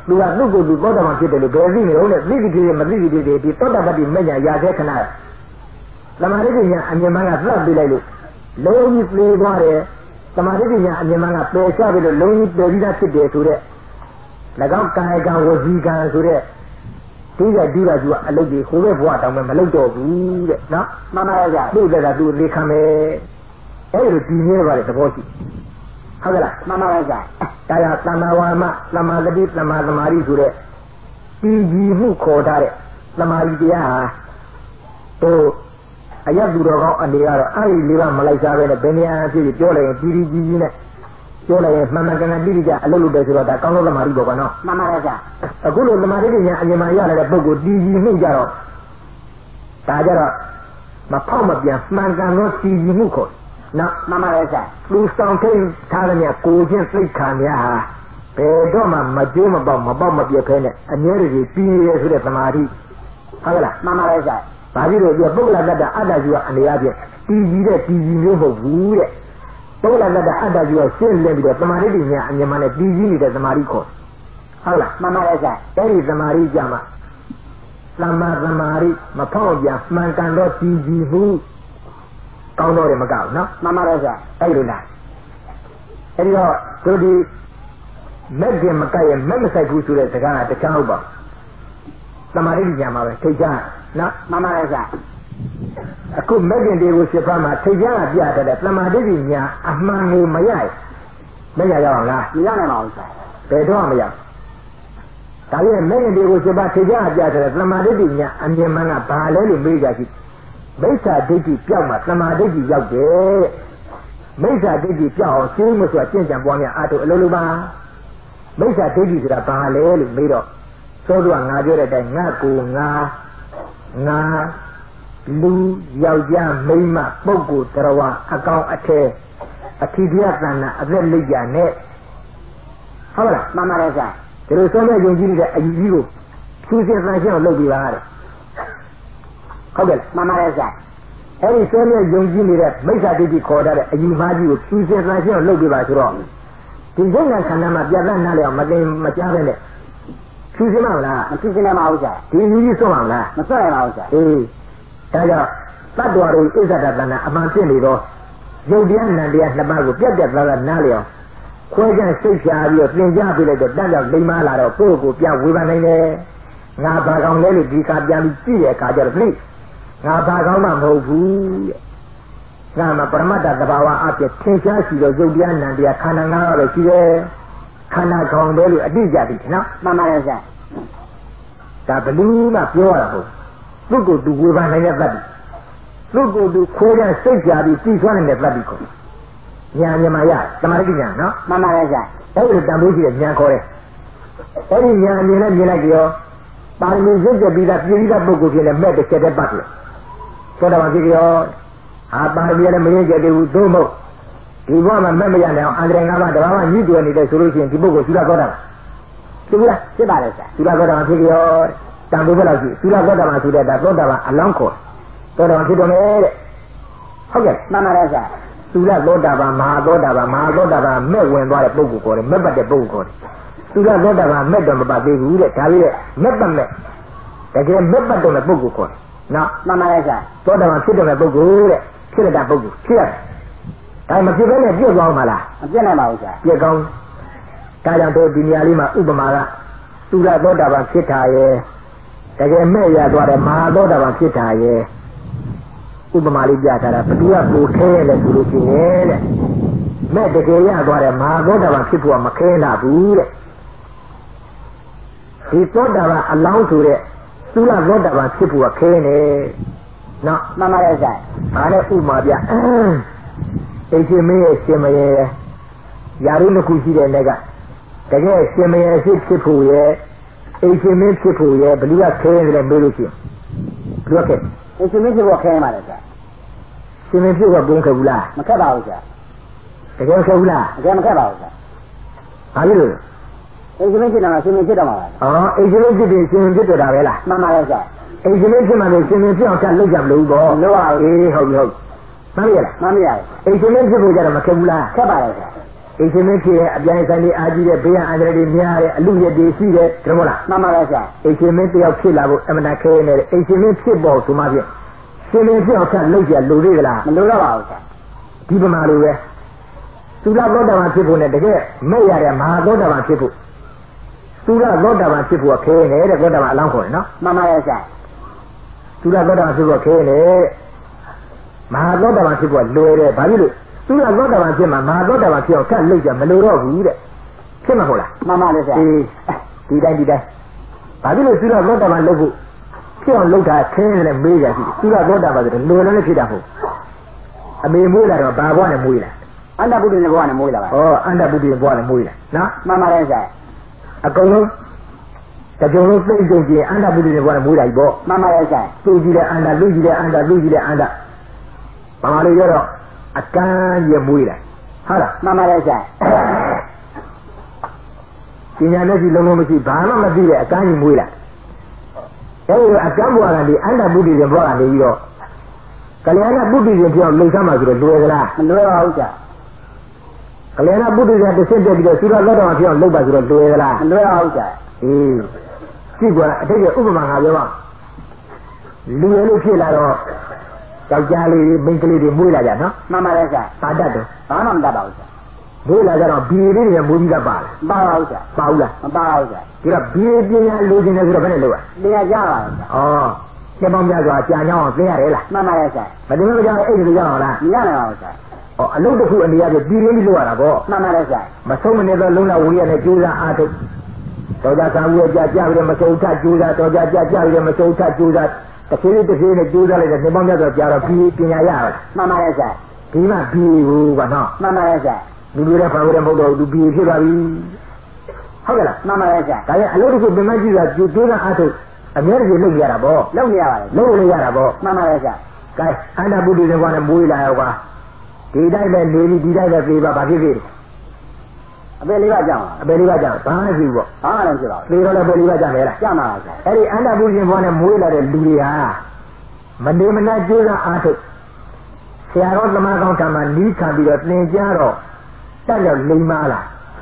လူကသူ့ကိုယ်သူသောတာပန်ဖြစ်တယ်လို့ဘယ်သိမလို့လဲသိသိကြည့်မသိသိကြည့်ဒီသောတာပတ္တိမညာရာတဲ့ခဏသမာဓိပညာအမြင်မှန်ကသတ်ပြလိုက်လို့လုံးကြီးပြေးသွားတယ်သမာဓိပညာအမြင်မှန်ကပယ်ချပြီးလို့လုံးကြီးပယ်ပြီးသားဖြစ်တယ်ဆိုတဲ့၎င်းကာယကံဝစီကံဆိုတဲ့ဒီကဒီကသူကအလုပ်ကြီးဟိုဘက်ဘဝတောင်မှမလုပ်တော့ဘူးတဲ့နော်မှန်ပါရဲ့သူ့ကသူလေခံမယ်အဲ့လိုဒီနေပါလေသဘောရှိဟုတ်ကဲ့လားမှန်ပါရဲ့ဒါရသမ္မာဝါမသမ္မာတတိသမ္မာသမာဓိဆိုတဲ့ဒီကြီးမှုခေါ်ထားတဲ့သမာဓိတရားဟာတို့အယတ်သူတော်ကောင်းအနေကတော့အဲ့ဒီလေးပါမလိုက်စားပဲနဲ့ဘယ်နေရာဖြစ်ဖြစ်ပြောလိုက်ရင်ကြီးကြီးနဲ့ပြောလိုက်ရင်မှန်မှန်ကန်ကန်တိတိကျအလုပ်လုပ်တယ်ဆိုတော့ဒါကောင်းသောသမာဓိပေါ့ကွာနော်မှန်ပါရဲ့အခုလိုသမာဓိပညာအမြင်မှရလာတဲ့ပုဂ္ဂိုလ်တည်ကြည်မှုကြတော့ဒါကြတော့မဖောက်မပြန်မှန်ကန်သောတည်ကြည်မှုခေါ်နော်မှန်ပါရဲ့လူဆောင်ထိန်ထားတဲ့ကိုချင်းစိတ်ခံရဟာဘယ်တော့မှမကျိုးမပေါက်မပြတ်ခဲနဲ့အမြဲတည်းပြီးရဆိုတဲ့သမာဓိဟုတ်လားမှန်ပါရဲ့ဘာဖြစ်လို့ဒီပုဂ္ဂလတ္တအတ္တကြီးကအနေအချင်းတည်ကြည်တဲ့တည်ကြည်မျိုးမဟုတ်ဘူးတဲ့ပုဂ္ဂလတ္တအတ္တကြီးကရှင်းလင်းပြီးတော့သမာဓိပညာအမြင်မှနဲ့တည်ကြည်နေတဲ့သမာဓိခေါ်ဟုတ်လားမှန်ပါရဲ့အဲ့ဒီသမာဓိကြမှာသမ္မာသမာဓိမဖောက်ပြန်မှန်ကန်တော့တည်ကြည်မှုကောင်းတော့တယ်မကောက်နော်မှန်ပါရဲ့အဲ့လိုလားအဲ့ဒီတော့တို့ဒီမက်ကျင်မကရဲ့မက်မဆိုင်ဘူးဆိုတဲ့စကားကတခြားဟုတ်ပါသမာဓိပညာမှာပဲထိတ်ချနော်မှန်ပါရဲ့အခုမက်ကျင်တွေကိုရှင်းပါမှာထိတ်ချကပြတဲ့သမာဓိပညာအမှန်ကိုမရရအောင်လားမရနိုင်ပါဘူးဘယ်တော့မှမရဒါပြန်မက်ကျင်တွေကိုရှင်းပါထိတ်ချကပြတဲ့သမာဓိပညာအမြင်မှန်ကဘာလဲလို့မေးကြရှိမိစ္ဆာဒိဋ္ဌိပြောက်မှသမာဓိဋ္ဌိရောက်တယ်မိစ္ဆာဒိဋ္ဌိပြောက်အောင်ရှင်းမဆိုကျင့်ကြံပွားများအားထုတ်အလုံးလုံးပါမိစ္ဆာဒိဋ္ဌိဆိုတာဘာလဲလို့မေးတော့သောသူကငါပြောတဲ့အတိုင်းငါကိုငါလူယောက်ျားမိန်းမပုဂ္ဂိုလ်တော်ဝါအကောင်အထည်အထီးပြသနာအသက်လိပ်ကြနဲ့ဟုတ်လားမှန်ပါရဲ့ဒီလိုဆုံးမဲ့ယုံကြည်နေတဲ့အယူကြီးကိုဖြူစင်သန့်ရှင်းအောင်လုပ်ပြပါတဲ့ဟုတ်ကဲ့မှန်ပါရဲ့အဲ့ဒီဆုံးမဲ့ယုံကြည်နေတဲ့မိစ္ဆာဒိဋ္ဌိခေါ်တဲ့အယူမှားကြီးကိုဖြူစင်သန့်ရှင်းအောင်လုပ်ပြပါဆိုတော့ဒီဉာဏ်ခန္ဓာမှာပြတ်သားနားလည်အောင်မကြားပဲနဲ့ဖြူစင်မလားမဖြူစင်နိုင်ပါဘူးဒီယူကြီးဆုံးပါလားမဆုံးနိုင်ပါဘူးအေးဒါကြောင့်တတ္တဝါတို့ဣဇဒတနာအမှန်ဖြစ်နေတော့ယုတ်တရားနံတရားနှစ်ပါးကိုပြတ်သားနားလည်အောင်ခွဲခြားစိတ်ဖြာပြီးတော့သင်ကြားပေးလိုက်တော့တတ်ရောက်လိမ္မာလာတော့ကိုယ့်ကိုပြဝေဖန်နိုင်တယ်ငါဘာကောင်လဲလို့ဒီကပြန်ပြီးကြည့်တဲ့အခါကျတော့ဒီငါဘာကောင်မှမဟုတ်ဘူးတဲ့ငါမှာပရမတ္တသဘာဝအဖြစ်ထင်ရှားရှိတော့ယုတ်တရားနံတရားခန္ဓာ၅ပါးပဲရှိတယ်ခန္ဓာကောင်တယ်လို့အတိအကျသိတယ်နော်မှန်ပါရဲ့ဒါဘယ်သူမှပြောရတာမဟုတ်သူ့ကိုယ်သူဝေဖန်နိုင်တဲ့သတ္တိသူ့ကိုယ်သူခိုးတဲ့စိတ်ဖြာပြီးပြီးဆွမ်းနေတဲ့သတ္တိကိုညာမြမရသမာဓိညာနော်မှန်ပါရဲ့အဲ့ဒီတန်ဖိုးရှိတဲ့ညာခေါ်တယ်အဲ့ဒီညာအမြင်နဲ့မြင်လိုက်ကြရောပါရမီရစ်တဲ့ပြီးသားပြည်ပြီးသားပုဂ္ဂိုလ်ဖြစ်နေမဲ့တစ်ချက်တည်းပတ်တယ်သောတာပန်ဖြစ်ရောပါရမီလည်းမရင်းကျက်သေးဘူးသို့မဟုတ်ဒီဘဝမှာမဲ့မရနိုင်အောင်အန္တရာယ်၅ပါးတဘာမှညှိတွယ်နေတယ်ဆိုလို့ရှိရင်ဒီပုဂ္ဂိုလ်သုရသောတာဖြစ်ဘူးလားဖြစ်ပါလေသုရသောတာဖြစ်ရောတန်ဖိုးဘယ်လောက်ရှိသုရသောတာဆိုတဲ့ဒါသောတာပန်အလောင်းခေါ်သောတာပန်ဖြစ်တော်မယ်တဲ့ဟုတ်ကဲ့မှန်ပါတယ်သုရသောတာပန်မဟာသောတာပန်မဲ့ဝင်သွားတဲ့ပုဂ္ဂိုလ်ခေါ်တယ်မဲ့ပတ်တဲ့ပုဂ္ဂိုလ်ခေါ်တယ်သုရသောတာပန်မဲ့တော်မပတ်သေးဘူးတဲ့ဒါပြီးတဲ့မဲ့ပတ်မဲ့တကယ်မဲ့ပတ်တော်တဲ့ပုဂ္ဂိုလ်ခေါ်တယ်နော်မှန်ပါတယ်သောတာပန်ဖြစ်တော်တဲ့ပုဂ္ဂိုလ်တဲ့ဖြစ်တဲ့ပုဂ္ဂိုလ်ဖြစ်ရတယ်ဒါမဖြစ်ဘဲနဲ့ပြည့်ကောင်းပါလားမပြည့်နိုင်ပါဘူးပြည့်ကောင်းဒါကြောင့်တို့ဒီနေရာလေးမှာဥပမာကသုရသောတာပန်ဖြစ်တာရဲ့တကယ်မဲ့ရသွားတယ်မဟာသောတာပန်ဖြစ်တာရဲ့ဥပမာလေးပြထားတာဘသူကကိုခဲရလဲဆိုလို့ရှိရင်တဲ့မဲ့တကယ်ရသွားတယ်မဟာသောတာပန်ဖြစ်ဖို့ကမခဲလာဘူးတဲ့ဒီသောတာပန်အလောင်းဆိုတဲ့သုရသောတာပန်ဖြစ်ဖို့ကခဲနေနော်မှန်ပါရဲ့ဆိုင်ဒါနဲ့ဥပမာပြအိရှင်မင်းရဲ့ရှင်မရဲ့ယာရုနှစ်ခုရှိတဲ့နေ့ကတကယ်ရှင်မရဲ့ဖြစ်ဖို့ရဲ့အိရှင်မင်းဖြစ်ဖို့ရဲ့ဘယ်သူကခဲတယ်မေးလို့ရှိရင်ဘယ်သူကခဲအိရှင်မင်းဖြစ်ဖို့ခဲမှာလေရှင်မင်းဖြစ်ဖို့ဘုံခဲဘူးလားမခက်ပါဘူးတကယ်ခဲဘူးလားတကယ်မခက်ပါဘူးဘာလို့အိရှင်မင်းဖြစ်တာကရှင်မင်းဖြစ်တော့မှာလားအိရှင်မင်းဖြစ်ပြီးရှင်မင်းဖြစ်တော့တာပဲလားမှန်ပါရဲ့အိရှင်မင်းဖြစ်မှလည်းရှင်မင်းဖြစ်အောင်ကလုပ်ကြမလို့ပေါ့လုပ်ရအေးဟုတ်မှန်ရလားမှန်ရအိမ်ရှင်မင်းဖြစ်ဖို့ကြတော့မခက်ဘူးလားခက်ပါရဲ့အိရှင်မင်းဖြစ်အပြိုင်ဆိုင်လေးအားကြီးတဲ့ဘေးရန်အန္တရာယ်တွေများတဲ့အလူရည်တွေရှိတယ်တမို့လားမှန်ပါရဲ့ဆရာအိရှင်မင်းတယောက်ဖြစ်လာဖို့အမှန်တန်ခဲနေတယ်အိရှင်မင်းဖြစ်ပေါ်ဆိုမှဖြင့်ရှင်မင်းဖြစ်အောင်ဆက်လုပ်ကြလူသေးကလားမလိုတော့ပါဘူးဆရာဒီပမာလိုပဲသုလသောတာပန်ဖြစ်ဖို့နဲ့တကယ်မဲ့ရတဲ့မဟာသောတာပန်ဖြစ်ဖို့သုလသောတာပန်ဖြစ်ဖို့ခဲနေတဲ့သောတာပန်အလောင်းခေါ်တယ်နော်မှန်ပါရဲ့ဆရာသုလသောတာပန်ဖြစ်ဖို့ခဲနေမဟာသောတာပန်ဖြစ်ဖို့လွယ်တယ်ဘာဖြစ်လို့သုလသောတာပန်ဖြစ်မှာမဟာသောတာပန်ဖြစ်အောင်ဆက်လုပ်ကြမလိုတော့ဘူးတဲ့ဖြစ်မှာဟုတ်လားမှန်ပါလေဆရာဒီတိုင်းဘာဖြစ်လို့သုလသောတာပန်လုပ်ဖို့ဖြစ်အောင်လုပ်တာခင်းတယ်မေးကြရှိသုလသောတာပန်ဆိုတော့လွယ်လည်းဖြစ်တာဟုတ်အမေမွေးလာတော့ဘာဘွားနဲ့မွေးလာအန္တပုဒ္ဓနဲ့ဘွားနဲ့မွေးလာပါဩအန္တပုဒ္ဓနဲ့ဘွားနဲ့မွေးလာနော်မှန်ပါလေဆရာအကုန်လုံးတကြုံလုံးသိကြည့်အန္တပုဒ္ဓနဲ့ဘွားနဲ့မွေးလာပြီပေါ့မှန်ပါလေဆရာသူကြည့်တဲ့အန္တလူကြည့်တဲ့အန္တလူကြည့်တဲ့အန္တဘာမှလို့ရတော့အကန်းရမွေးလာဟုတ်လားမှန်ပါလေဆရာပညာနဲ့ကြည့်လုံးလုံးမရှိဘာမှမသိတဲ့အကန်းကြီးမွေးလာအဲဒီအကန်းဘွားကနေအန္တပုဒ္ဓနဲ့ဘွားကနေပြီးတော့ကလျာဏပုဒ္ဓရင်ပြောင်းလှုပ်ရှားမှဆိုတော့လွယ်ကလားမလွယ်ပါဘူးကြာကလျာဏပုဒ္ဓရင်တစ်ဆင့်တက်ပြီးတော့သုရသောတော်ပြောင်းလှုပ်ပါဆိုတော့လွယ်ကလားမလွယ်ပါဘူးကြာကြည့်ကြလားအတိတ်ကဥပမာငါပြောပါလူရလို့ဖြစ်လာတော့ယောက်ျားလေးမိန်းကလေးတွေမွေးလာကြနော်မှန်ပါလေကြာပါတတ်တယ်ဘာမှမတတ်ပါဘူးကြာမွေးလာကြတော့ဘီလေးတွေမွေးပြီးတော့ပါလားပါပါဘူးကြာပါဘူးလားမပါဘူးကြာဒီတော့ဘီပညာလိုချင်တယ်ဆိုတော့ဘယ်နဲ့လုပ်ရလဲပညာကြပါလားကြာဩကျေပေါင်းများစွာကြာညောင်းအောင်သိရတယ်လားမှန်ပါရဲ့ဆရာမတင်မကြောင်အဲ့ဒီလိုရအောင်လားမရနိုင်ပါဘူးဆရာဩအလုပ်တစ်ခုအနေရပြီးရင်းပြီးလုပ်ရတာပေါ့မှန်ပါရဲ့ဆရာမဆုံးမနေသောလုံးလာဝေးရတဲ့ကျိုးစားအားထုတ်တော်ကြဆံဝေးကြပြီးမဆုံးထကျိုးစားတော်ကြပြီးမဆုံးထကျိုးစားတစ်ဖြည်းဖြည်းနဲ့ကျိုးစားလိုက်တဲ့တင်ပေါင်းများစွာကြာတော့ပြီးပညာရပါလားမှန်ပါရဲ့ဆရာဒီမှပြီးဘူးကနော်မှန်ပါရဲ့ဆရာလူတွေလည်းဘာလို့လဲမဟုတ်တော့သူပြီးဖြစ်ပါပြီဟုတ်ကဲ့လားမှန်ပါရဲ့ဆရာဒါရင်အလုပ်တစ်ခုပြင်မကြည့်တာကျိုးစားအားထုတ်အများကြီးလုပ်ရတာပေါ့လုပ်နေရပါတယ်လုပ်လို့ရတာပေါ့မှန်ပါရဲ့ဆရာကဲအန္တပုဒ္ဓရှင်ကလည်းမွေးလာရောကွာဒီတိုင်းပဲနေပြီးဒီတိုင်းပဲပြေးပါဘာဖြစ်ဖြစ်အပေလေးပါကြောင်အပေလေးပါကြောင်ဘာမှမရှိဘူးပေါ့ဘာမှလည်းဖြစ်ပါဘူးသေတော့လည်းအပေလေးပါကြောင်လေလားကြောင်ပါဆရာအဲ့ဒီအန္တပုဒ္ဓရှင်ကလည်းမွေးလာတဲ့လူတွေဟာမနေမနာကြိုးစားအားထုတ်ဆရာတော်သမားကောင်းထံမှာနီးခံပြီးတော့သင်ကြားတော့တက်ရောက်လိမ္မာလာ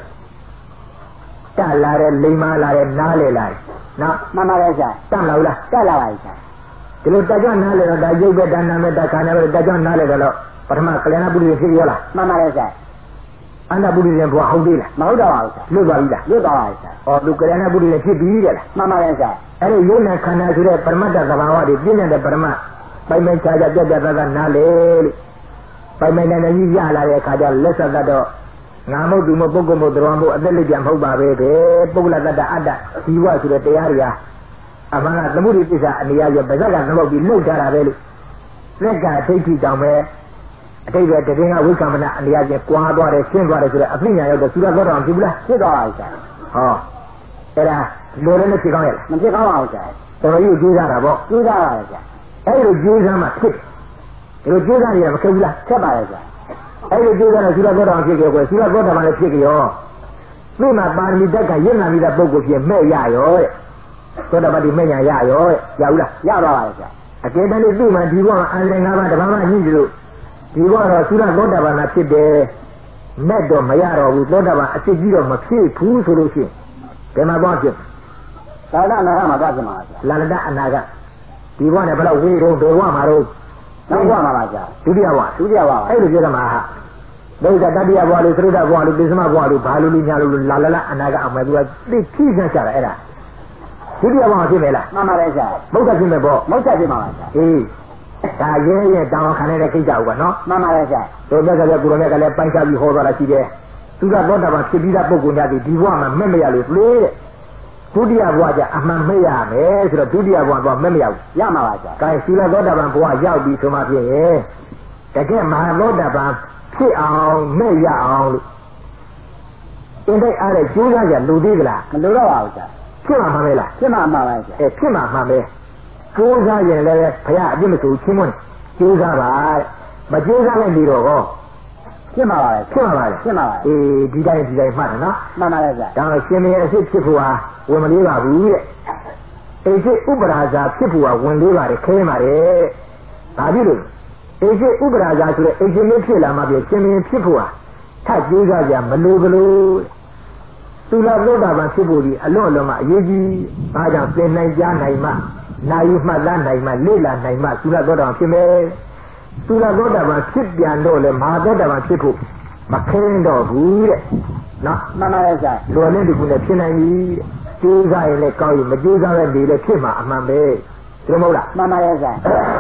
တက်လာတဲ့လိမ္မာလာတဲ့နားလေလာနော်မှန်ပါရဲ့ဆရာတက်လာဘူးလားတက်လာပါပြီဆရာဒီလိုတက်ကြနားလေတော့ဒါရုပ်ပဲဒါနာမဲ့တက်ခါနေပဲတက်ကြနားလေတော့ပထမကလျာဏပုရိသေဖြစ်ရောလားမှန်ပါရဲ့ဆရာအန္တပုရိသေဘုရားဟုတ်သေးလားမဟုတ်တော့ပါဘူးဆရာလွတ်သွားပြီလားလွတ်သွားပါပြီဆရာဩသူကလျာဏပုရိသေဖြစ်ပြီတဲ့လားမှန်ပါရဲ့ဆရာအဲ့ဒီရုပ်နဲ့ခန္ဓာဆိုတဲ့ပရမတ္တသဘာဝတွေပြည့်နေတဲ့ပရမတ်ပိုင်ပိုင်ခြားခြားပြတ်ပြတ်သားသားနားလေလို့ပိုင်ပိုင်နဲ့ကြီးရလာတဲ့အခါကျလက်ဆက်တော့ငါမဟုတ်သူမပုဂ္ဂိုလ်မဟုတ်တော်မဟုတ်အသက်လက်ပြန်မဟုတ်ပါပဲတဲ့ပုဂ္ဂလတ္တအတ္တဇီဝဆိုတဲ့တရားတွေဟာအမှန်ကသမုဒိသစ္စာအနေရရပါဇက်ကသမုတ်ပြီးလှုပ်ထားတာပဲလို့လက်ကဒိဋ္ဌိတောင်ပဲအတိတ်ပဲတည်င်းကဝိက္ကမနအနေရချင်းကွာသွားတယ်ရှင်းသွားတယ်ဆိုတော့အပညာရောက်တော့သုရသောတော်ဖြစ်ဘူးလားဖြစ်သွားပါပြီဆရာဟောအဲ့ဒါလိုလည်းဖြစ်ကောင်းရဲ့လားမဖြစ်ကောင်းပါဘူးဆရာတော်တော်ကြီးကြိုးစားတာပေါ့ကြိုးစားပါလေဆရာအဲ့လိုကြိုးစားမှဖြစ်ဒီလိုကြိုးစားရမခက်ဘူးလားဖြစ်ပါလေဆရာအဲ့လိုကြိုးစားတော့သုရသောတော်ဖြစ်ကြွယ်သုရသောတော်မှလည်းဖြစ်ကြရောသူ့မှာပါရမီတက်ကရင့်လာပြီးတဲ့ပုဂ္ဂိုလ်ဖြစ်မဲ့ရရောတဲ့သောတာပတိမဲ့ညာရရောတဲ့ရဘူးလားရပါပါလေဆရာအကယ်တည်းသူ့မှာဒီဘဝအန္တရာယ်၅ပါးတဘာမှညှိလို့ဒီဘဝတော့သုရသောတာပန်ဖြစ်တယ်မဲ့တော့မရတော့ဘူးသောတာပန်အစ်ကြီးတော့မဖြစ်ဘူးဆိုလို့ရှိရင်ဘယ်မှာသွားဖြစ်သာလအနာဂတ်မှာသွားဖြစ်မှာဆရာလာလတအနာဂတ်ဒီဘဝနဲ့ဘယ်တော့ဝေးတော့ဘယ်ဘဝမှာတော့နောက်ဘဝမှာပါဆရာဒုတိယဘဝအဲ့လိုပြောတာမှာဟာဒုက္ခတတိယဘဝလို့သရုဒ္ဓဘဝလို့ပိစမဘဝလို့ဘာလို့ညာလို့လာလအနာဂတ်အောင်မယ်သူကသိခိစမ်းကြတာအဲ့ဒါဒုတိယဘဝဖြစ်မယ်လားမှန်ပါတယ်ဆရာမုတ်တဖြစ်မယ်ပေါ့မုတ်တဖြစ်မှာပါဆရာအေးဒါရဲတောင်းခံနေတဲ့ကိစ္စဟုတ်ပါနော်မှန်ပါတယ်ဆရာတို့မြတ်ကလည်းကိုရောမြတ်ကလည်းပိုင်းခြားပြီးဟောသွားတာရှိတယ်သူကသောတာပန်ဖြစ်ပြီးသားပုဂ္ဂိုလ်များဒီဘဝမှာမဲ့မရလို့လေတဲ့ဒုတိယဘဝကျအမှန်မဲ့ရမယ်ဆိုတော့ဒုတိယဘဝတော့မဲ့မရဘူးရမှာပါဆရာ။ဒါရှုလသောတာပန်ဘဝရောက်ပြီးဆိုမှဖြစ်ရဲ့တကယ်မဟာသောတာပန်ဖြစ်အောင်မဲ့ရအောင်လို့အင်းတဲ့အားနဲ့ကျိုးစားကြလူသေးကလားမလိုတော့ပါဘူးဆရာဖြစ်မှာမှပဲလားဖြစ်မှာမှပါဆရာဖြစ်မှာမှပဲကျိုးစားရင်လည်းဘုရားအပြစ်မဆိုချင်းမွန်းကျိုးစားပါတဲ့မကျိုးစားနဲ့နေတော့ဟောဖြစ်မှာပါလေဖြစ်မှာပါလေဖြစ်မှာပါအေးဒီတိုင်းမှတ်တယ်နော်မှန်ပါလေဆရာဒါတော့ရှင်မင်းအစ်ဖြစ်ဖို့ဟာဝင်မလေးပါဘူးတဲ့အိရှိဥပရာဇာဖြစ်ဖို့ဟာဝင်လေးပါတယ်ခဲပါတယ်ဒါဖြစ်လို့အိရှိဥပရာဇာဆိုတဲ့အိရှိမင်းဖြစ်လာမှပြရှင်မင်းဖြစ်ဖို့ဟာထကြိုးစားကြမလို့ဘလို့သုလသောတာပန်ဖြစ်ဖို့ဒီအလွန်အလွန်မှအရေးကြီးအားကြောင့်သင်နိုင်ကြားနိုင်မှနိုင်မှတ်သားနိုင်မှလေ့လာနိုင်မှသုလသောတာပန်ဖြစ်မယ်သုလသောတာပန်ဖြစ်ပြန်တော့လေမဟာသောတာပန်ဖြစ်ဖို့မခင်းတော့ဘူးတဲ့နော်မှန်ပါရဲ့ဆရာလွယ်လင်းဒီကုနဲ့ဖြစ်နိုင်ပြီကျိုးစားရင်လည်းကောင်းရင်မကျိုးစားတဲ့နေလည်းဖြစ်မှာအမှန်ပဲဒီမဟုတ်လားမှန်ပါရဲ့ဆရာ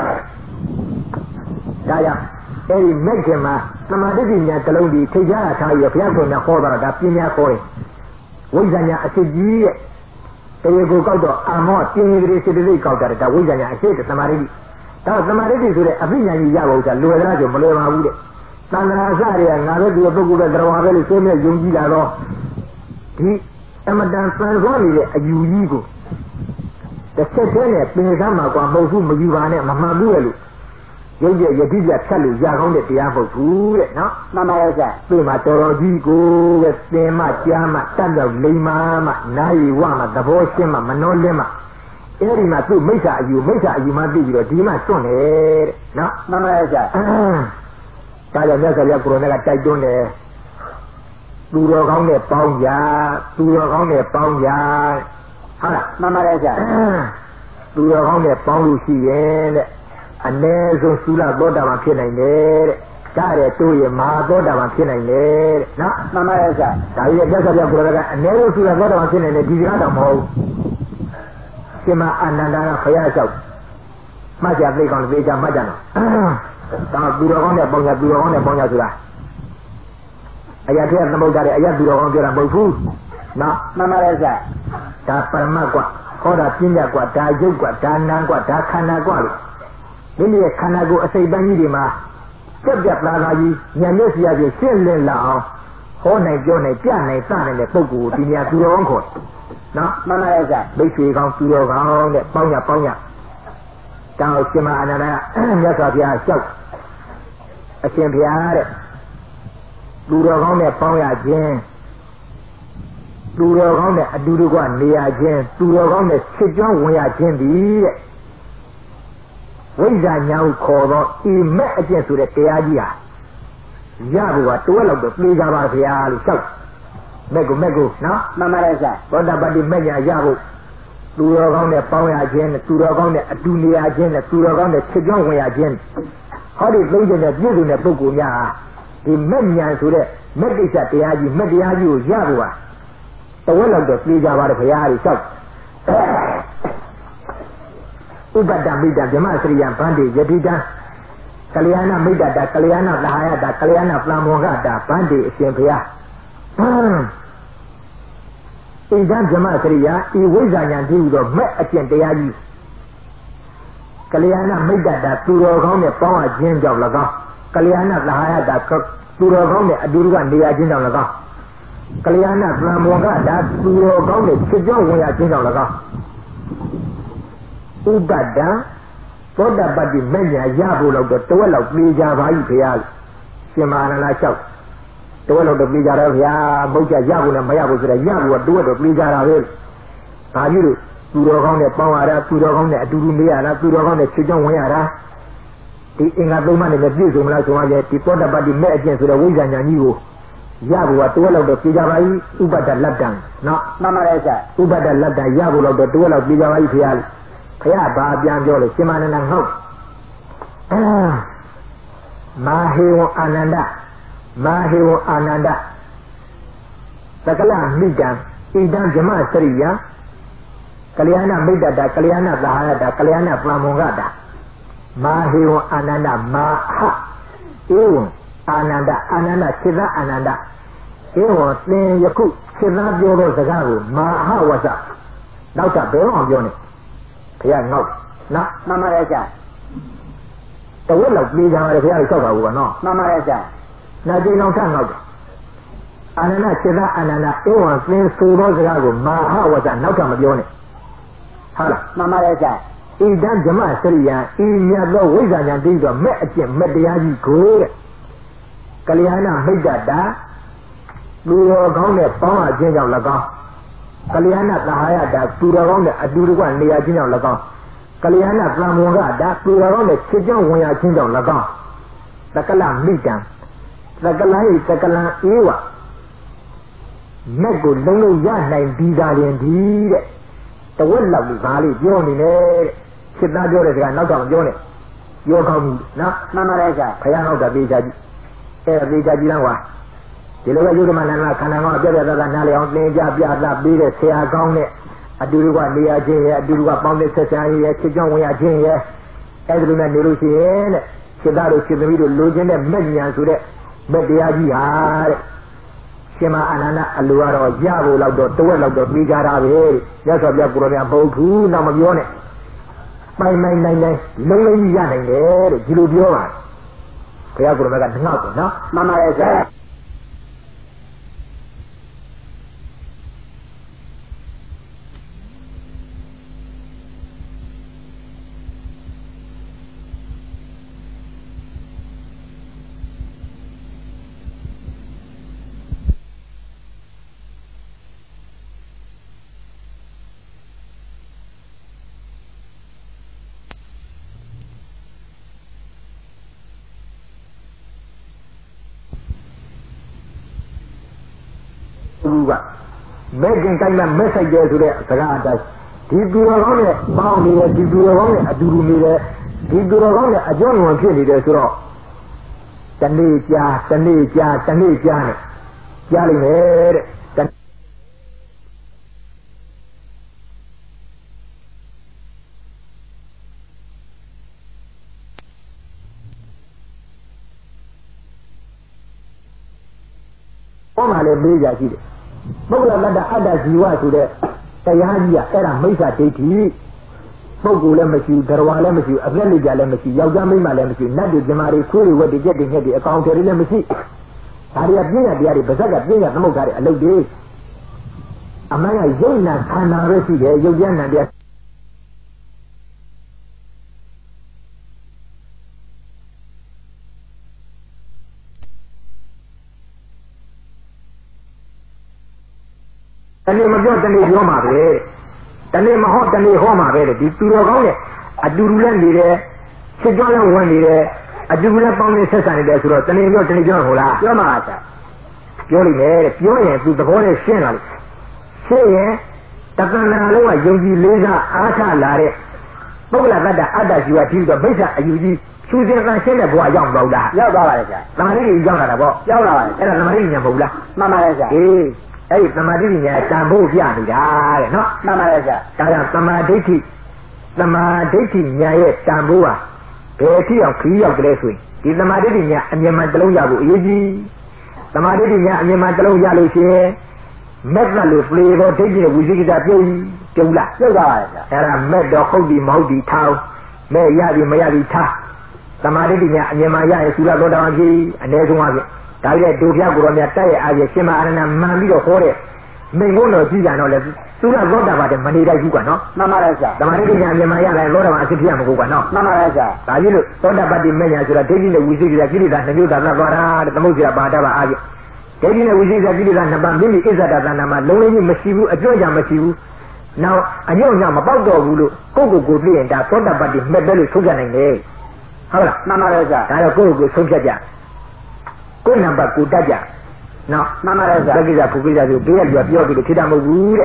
ဒါကြောင့်အဲ့ဒီမဲ့ခင်မှာသမာဓိပညာတစ်လုံးဒီထိတ်ကြတာထားရဘုရားကိုယ်ကဟောတာဒါပညာခေါ်တယ်ဝိဇ္ဇာညာအစစ်ကြီးရဲ့တရားကိုကောက်တော့အာမောပြင်းရည်စေတသိက်ကောက်တာဒါဝိဇ္ဇာညာအစစ်သမာဓိဒါသမာဓိဆိုတဲ့အภิညာကြီးရဖို့ဆိုတာလွယ်သလားဆိုမလွယ်ပါဘူးတဲ့သံဃာစတွေကငါတို့ဒီပုဂ္ဂိုလ်ပဲတရားပဲလို့ဆိုမြဲယုံကြည်လာတော့ဒီအမတန်စံသွားနေတဲ့အယူကြီးကိုတစ်ချက်တည်းနဲ့ပင်စမ်းမှာကွာမဟုတ်ဘူးမယူပါနဲ့မမှန်ဘူးလေလို့ရုပ်ရည်ယတိပြဖြတ်လို့ရကောင်းတဲ့တရားမဟုတ်ဘူးတဲ့နော်မှန်ပါရဲ့ဆရာသူ့မှာတော်တော်ကြီးကိုပဲသင်မှကြားမှတတ်တော့လိမ္မာမှနာယီဝမှသဘောရှင်းမှမနှောလင်းမှအဲ့ဒီမှာသူ့မိစ္ဆာအယူမှသိပြီးတော့ဒီမှစွန့်တယ်တဲ့နော်မှန်ပါရဲ့ဆရာဒါကြောင့်မြတ်စွာဘုရားကိုရိုနာကတိုက်တွန်းတယ်သူတော်ကောင်းနဲ့ပေါင်းကြဟုတ်လားမှန်ပါရဲ့ဆရာသူတော်ကောင်းနဲ့ပေါင်းလို့ရှိရင်တဲ့အနည်းဆုံးသုလသောတာပန်ဖြစ်နိုင်တယ်တဲ့ဒါတဲ့တို့ရမဟာသောတာပန်ဖြစ်နိုင်တယ်တဲ့နော်မှန်ပါရဲ့ဆရာဒါကြီးမြတ်စွာဘုရားကိုရိုနာကအနည်းဆုံးသုလသောတာပန်ဖြစ်နိုင်တယ်ဒီစကားတော့မဟုတ်ရှင်မအာနန္ဒာကဘုရားလျှောက်မှတ်ကြသိကောင်းသိကြမှတ်ကြတော့ဒါသူတော်ကောင်းနဲ့ပေါင်းကြဆိုတာအရာထဲသမုဒ္ဒရဲ့အရာသူတော်ကောင်းပြောတာမဟုတ်ဘူးနော်မှန်ပါရဲ့ဆရာဒါပရမတ်ကွာဟောတာပြင်းကြကွာဒါရုပ်ကွာဒါနာကွာဒါခန္ဓာကွာလို့မိမိရဲ့ခန္ဓာကိုယ်အစိတ်ပိုင်းကြီးတွေမှာပြတ်သားသားကြီးဉာဏ်မျက်စိအပြင်ရှင်းလင်းလာအောင်ဟောနိုင်ပြောနိုင်ပြနိုင်စနိုင်တဲ့ပုဂ္ဂိုလ်ဒီနေရာသူတော်ကောင်းခေါ်နော်မှန်ပါရဲ့ဆရာမိတ်ဆွေကောင်းသူတော်ကောင်းတဲ့ပေါင်းရတောင်းရှင်မအာနန္ဒာမြတ်စွာဘုရားလျှောက်အရှင်ဘုရားတဲ့သူတော်ကောင်းနဲ့ပေါင်းရခြင်းသူတော်ကောင်းနဲ့အတူတူကနေရခြင်းသူတော်ကောင်းနဲ့ချစ်ကြွဝင်ရခြင်းဒီတဲ့ဝိဇ္ဇာညာကိုခေါ်တော့ဤမဲ့အကျင့်ဆိုတဲ့တရားကြီးဟာရဖို့ကတွဲလောက်တော့ပြေးကြပါဗျာလို့လျှောက်မဲ့ကိုနော်မှန်ပါရဲ့ဆရာသောတာပတ္တိမဲ့ညာရဖို့သူတော်ကောင်းနဲ့ပေါင်းရခြင်းနဲ့သူတော်ကောင်းနဲ့အတူနေရခြင်းနဲ့သူတော်ကောင်းနဲ့ချစ်ကြွဝင်ရခြင်းဟောဒီသုံးချက်နဲ့ပြည့်စုံတဲ့ပုဂ္ဂိုလ်များဟာဒီမဲ့ညာဆိုတဲ့မဲ့ကိစ္စတရားကြီးကိုရဖို့ကတဝက်လောက်တော့ပြေးကြပါတယ်ခင်ဗျာလို့လျှောက်ဥပတ္တမိတ္တဗြဟ္မစရိယံဗန္တိယတိတံကလျာဏမိတ္တတာကလျာဏသဟာယတာကလျာဏပလံမောဂတာဗန္တိအရှင်ဘုရားဣဒံဗြဟ္မစရိယဤဝိဇ္ဇာဉာဏ်တည်းဟူသောမဲ့အကျင့်တရားကြီးကလျာဏမိတ္တတာသူတော်ကောင်းနဲ့ပေါင်းရခြင်းကြောင့်၎င်းကလျာဏသဟာယတာသူတော်ကောင်းနဲ့အတူတူကနေရခြင်းကြောင့်၎င်းကလျာဏပလံမောဂတာသူတော်ကောင်းနဲ့ချစ်ကြွဝင်ရခြင်းကြောင့်၎င်းဥပဒ္ဒံသောတာပတ္တိမဲ့ညာရဖို့တော့တဝက်လောက်ပြေးကြပါ၏ခင်ဗျာရှင်မအာနန္ဒာလျှောက်တဝက်လောက်တော့ပြေးကြတော့ဗျာဘုရားရဖို့နဲ့မရဖို့ဆိုတော့ရဖို့ကတဝက်တော့ပြေးကြတာပဲဒါကြီးလို့သူတော်ကောင်းနဲ့ပေါင်းရတာသူတော်ကောင်းနဲ့အတူတူနေရတာသူတော်ကောင်းနဲ့ချစ်ကြွဝင်ရတာဒီအင်္ဂါသုံးပါးနဲ့ပြည့်စုံမလားဆိုရင်ဒီသောတာပတ္တိမဲ့အကျင့်ဆိုတဲ့ဝိဇ္ဇာဉာဏ်ကြီးကိုရဖို့ကတဝက်လောက်တော့ပြေးကြပါ၏ဥပဒ္ဒလတ္တံနော်မှန်ပါရဲ့ဆရာဥပဒ္ဒလတ္တရဖို့လောက်တော့တဝက်လောက်ပြေးကြပါ၏ခင်ဗျာဘုရားဘာပြန်ပြောလို့ရှင်မနန္ဒငေါ့မာဟေဝအာနန္ဒသကလမိတံဣဒံဗြဟ္မစရိယကလျာဏမိတ္တတာကလျာဏသဟာယတာကလျာဏပလံမောဂတာမာဟေဝအာနန္ဒမာဟဧဝံအာနန္ဒခြေသာအာနန္ဒဧဝံသင်ယခုခြေသာပြောသောစကားကိုမာဟဝဇ္ဇနောက်ကဘယ်အောင်ပြောနေဘုရားငေါ့နော်မှန်ပါရဲ့ဆရာတဝက်လောက်ပြေးကြပါတယ်ဘုရားလျှောက်ပါဘူးကနော်မှန်ပါရဲ့ဆရာနာကျင်အောင်ထငေါ့အာနန္ဒခြေသာအာနန္ဒဧဝံသင်ဆိုသောစကားကိုမာဟဝဇ္ဇနောက်ကမပြောနဲ့ဟုတ်လားမှန်ပါရဲ့ဆရာဣဒံဗြဟ္မစရိယံဤမြတ်သောဝိဇ္ဇာဉာဏ်တည်းသောမဲ့အကျင့်မဲ့တရားကြီးကိုတဲ့ကလျာဏမိတ္တတာလူတော်ကောင်းနဲ့ပေါင်းရခြင်းကြောင့်၎င်းကလျာဏသဟာယတာသူတော်ကောင်းနဲ့အတူတူကနေရခြင်းကြောင့်၎င်းကလျာဏပလံမောဂတာသူတော်ကောင်းနဲ့ချစ်ကြွဝင်ရခြင်းကြောင့်၎င်းသကလမိတံ Sakalan Ewa Mego Longo Yan Bidalian Did the one lovely valley, Johnny, should not do it again, not on Johnny. You're coming, no, Mamma, Payano, the Bija, Bija Jinawa. The lower Yuman Kanama, better than Nali on Ninja, Biada, Bida, Sea Gone, a Duluwa, Nia Jay, a Duluwa Bombay Session, a Chijon, we are Jay, Edwina Nerusian, Shidaro Shimiru, Lujan, and Median to the Mediaji. Shema Anana Aluaro, Yavu, Laudo, the well of the Vigara, yes, of Yakuria, Boku, Namagione. My lonely Yan, Giludiora. Kayakura, no, Mamma is making kind of messages to the Sagata. Did you wrong it? Bound me, did you wrong it? I do me there. Did you wrong it? I don't want to kill it as well. Tanisha, Jolly Mare. Omale Bija did it. Bola Lada Ada Ziwa to the Tayania era Mesa Tati Bogu Lemasi, Darwa Lemasi, Aglija Lemasi, Yagamima Lemasi, Nadi Jamari, Kuri, what they getting here, the account of Lemasi. Ariadina, the Aribazaga, the Mogari, a little day. Amaya Yena, Kana Resi, Yogiana, the the name of your Homa, the name of Hot and Homa, the Puro, a Durulan there, Sidona one there, a Durula Pound Sessan, the name of the John your master. Purely made, pure to the whole channel. Say, Tapana, Yogi Leza, Ata Lare, Bola Ada, you are till the Besa, you choosing a send a boy young Bola. Yaga, Namari, Yaga, Yaga, and a Marina Bola, Mamma. Hey, Namadini, Tambo Yani, no, Namaraja, Samaditi, Yaya, Tambua, Betty of Cree of Graceway, did the Madina and Yamatalo Yabu, Easy, the Madina and Yamatalo Yalu, Metnalu flavor, taking a visit at Tula, and I met the Holy Maudi Tau, Mayavi Ta, the Madina and Yamaya, Sula Godaji, and there's one. I let Duvia Guromia, I get Shima and a Mami of Hore. May one of these are not sooner got about the Manila Gugano, Mamaraza, the Marina and Maya and Lord of Asiam Gugano, Mamaraza. I look thought about the men as you are taking the wizard that you that you are not the Mozia Badava. Taking the wizard that you are not Mimi is that Nama, lonely Massivu, a Georgia Massivu. Now, I know now about the Hulu, Coco Goodly and I thought about the Medley Sugan and A. Hola, Mamaraza, I go go Sugaja. Good number, good daja. Now, Mamma, that is a Pugida, you bear your pure to the Kidamo wood.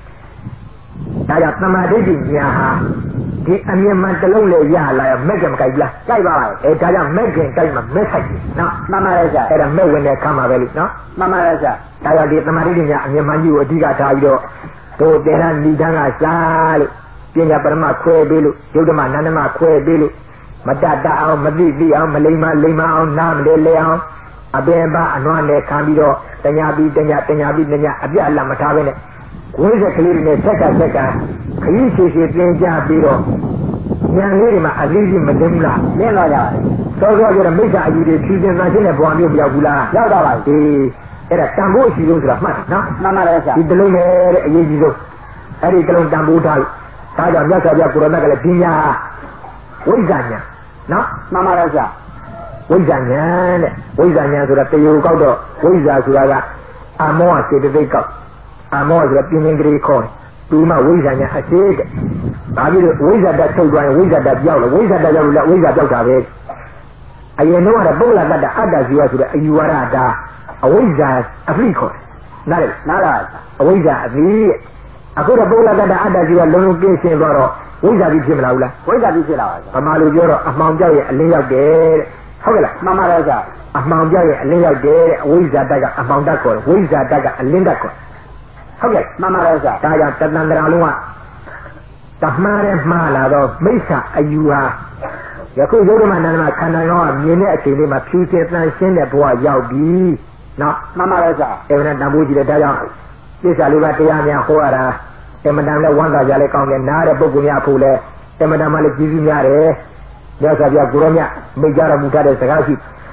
I have Namadin, Yaha. The Amian Mantalone, Yala, Megan Kaila, Kaiba, a Tayam Megan Kaima message. Now, Mamma, and a Mel when they come away, no? Mamma, I have the Namadina and Yamanyu, a Diga Tayo. So they are Nidana Sal, Pina Burma, Quabilu, Yudama, Nanama, Quabilu, Madada, Madidi, Malima, Lima, Nam, de Leon. Abemba and one day can be Tanyabi, Abia Lamatavene. Who is a clear in a second? Can you see it in Jabiro? Yanima, Azizi Madimla, Nena. So you're a major, I did choosing Nazina Buami Yagula, Yagala. Era Tambo, she goes to Mat, no? Mamma, the Lume, Yizo, Eric Tambuta, Tada Yaka Kurana, Pina, Wizania, no? Mamma. Wizanya to the Payu Godo, Wiza to the Amoa to the Vacant, Amoa to the Pinion Grey Coin, Duma Wizanya, I said, I will Wiza that told one, Wiza that Yellow, Wiza that Wiza Dota. အရင်တော့ပုဂ္ဂလတ္တအတ္တဇီဝဆိုတဲ့အယူဝါဒဒါအဝိဇ္ဇာအဖိခေါ်နားလေနားလားအဝိဇ္ဇာအဖိအခုတော့ပုဂ္ဂလတ္တအတ္တဇီဝလုံးလုံးကင်းရှင်းသွားတော့ဝိဇ္ဇာပြီးဖြစ်မလားဘူးလားဝိဇ္ဇာပြီးဖြစ်လာပါဗျာဗမာလူပြောတော့အမှောင်ပြောက်ရဲ့အလင်းရောက်တယ်တဲ့ဟုတ်ကဲ့လားမှန်ပါရဲ့ဗျာအမှောင်ပြောက်ရဲ့အလင်းရောက်တယ်တဲ့အဝိဇ္ဇာတတ်ကအမှောင်တတ်ခေါ်တယ်ဝိဇ္ဇာတတ်ကအလင်းတတ်ခေါ်ဟုတ်ကဲ့မှန်ပါရဲ့ဗျာဒါကြောင့်တဏ္ဍရာလုံးကတမှားတဲ့မှားလာတော့မိစ္ဆာအယူဟာယခုယုဒ္ဓမနန္ဒမခန္ဓာကောင်းကမြင်တဲ့အချိန်လေးမှာဖြူစင်တန်ရှင်းတဲ့ဘဝရောက်ပြီနော်မှန်ပါရဲ့ဗျာအဲ့ဒါတန်ဖိုးကြည့်တဲ့ဒါကြောင့်သစ္စာလေးပါးတရားများဟောရတာအမတန်နဲ့ဝမ်းသာကြလဲကောင်းတယ်နားတဲ့ပုဂ္ဂိုလ်များဖို့လဲအမတန်မှလည်းကြည်စည်များတယ်မြတ်စွာဘုရားကိုရောမြတ်မိတ်ကြတော်မူထားတဲ့စကားရှိ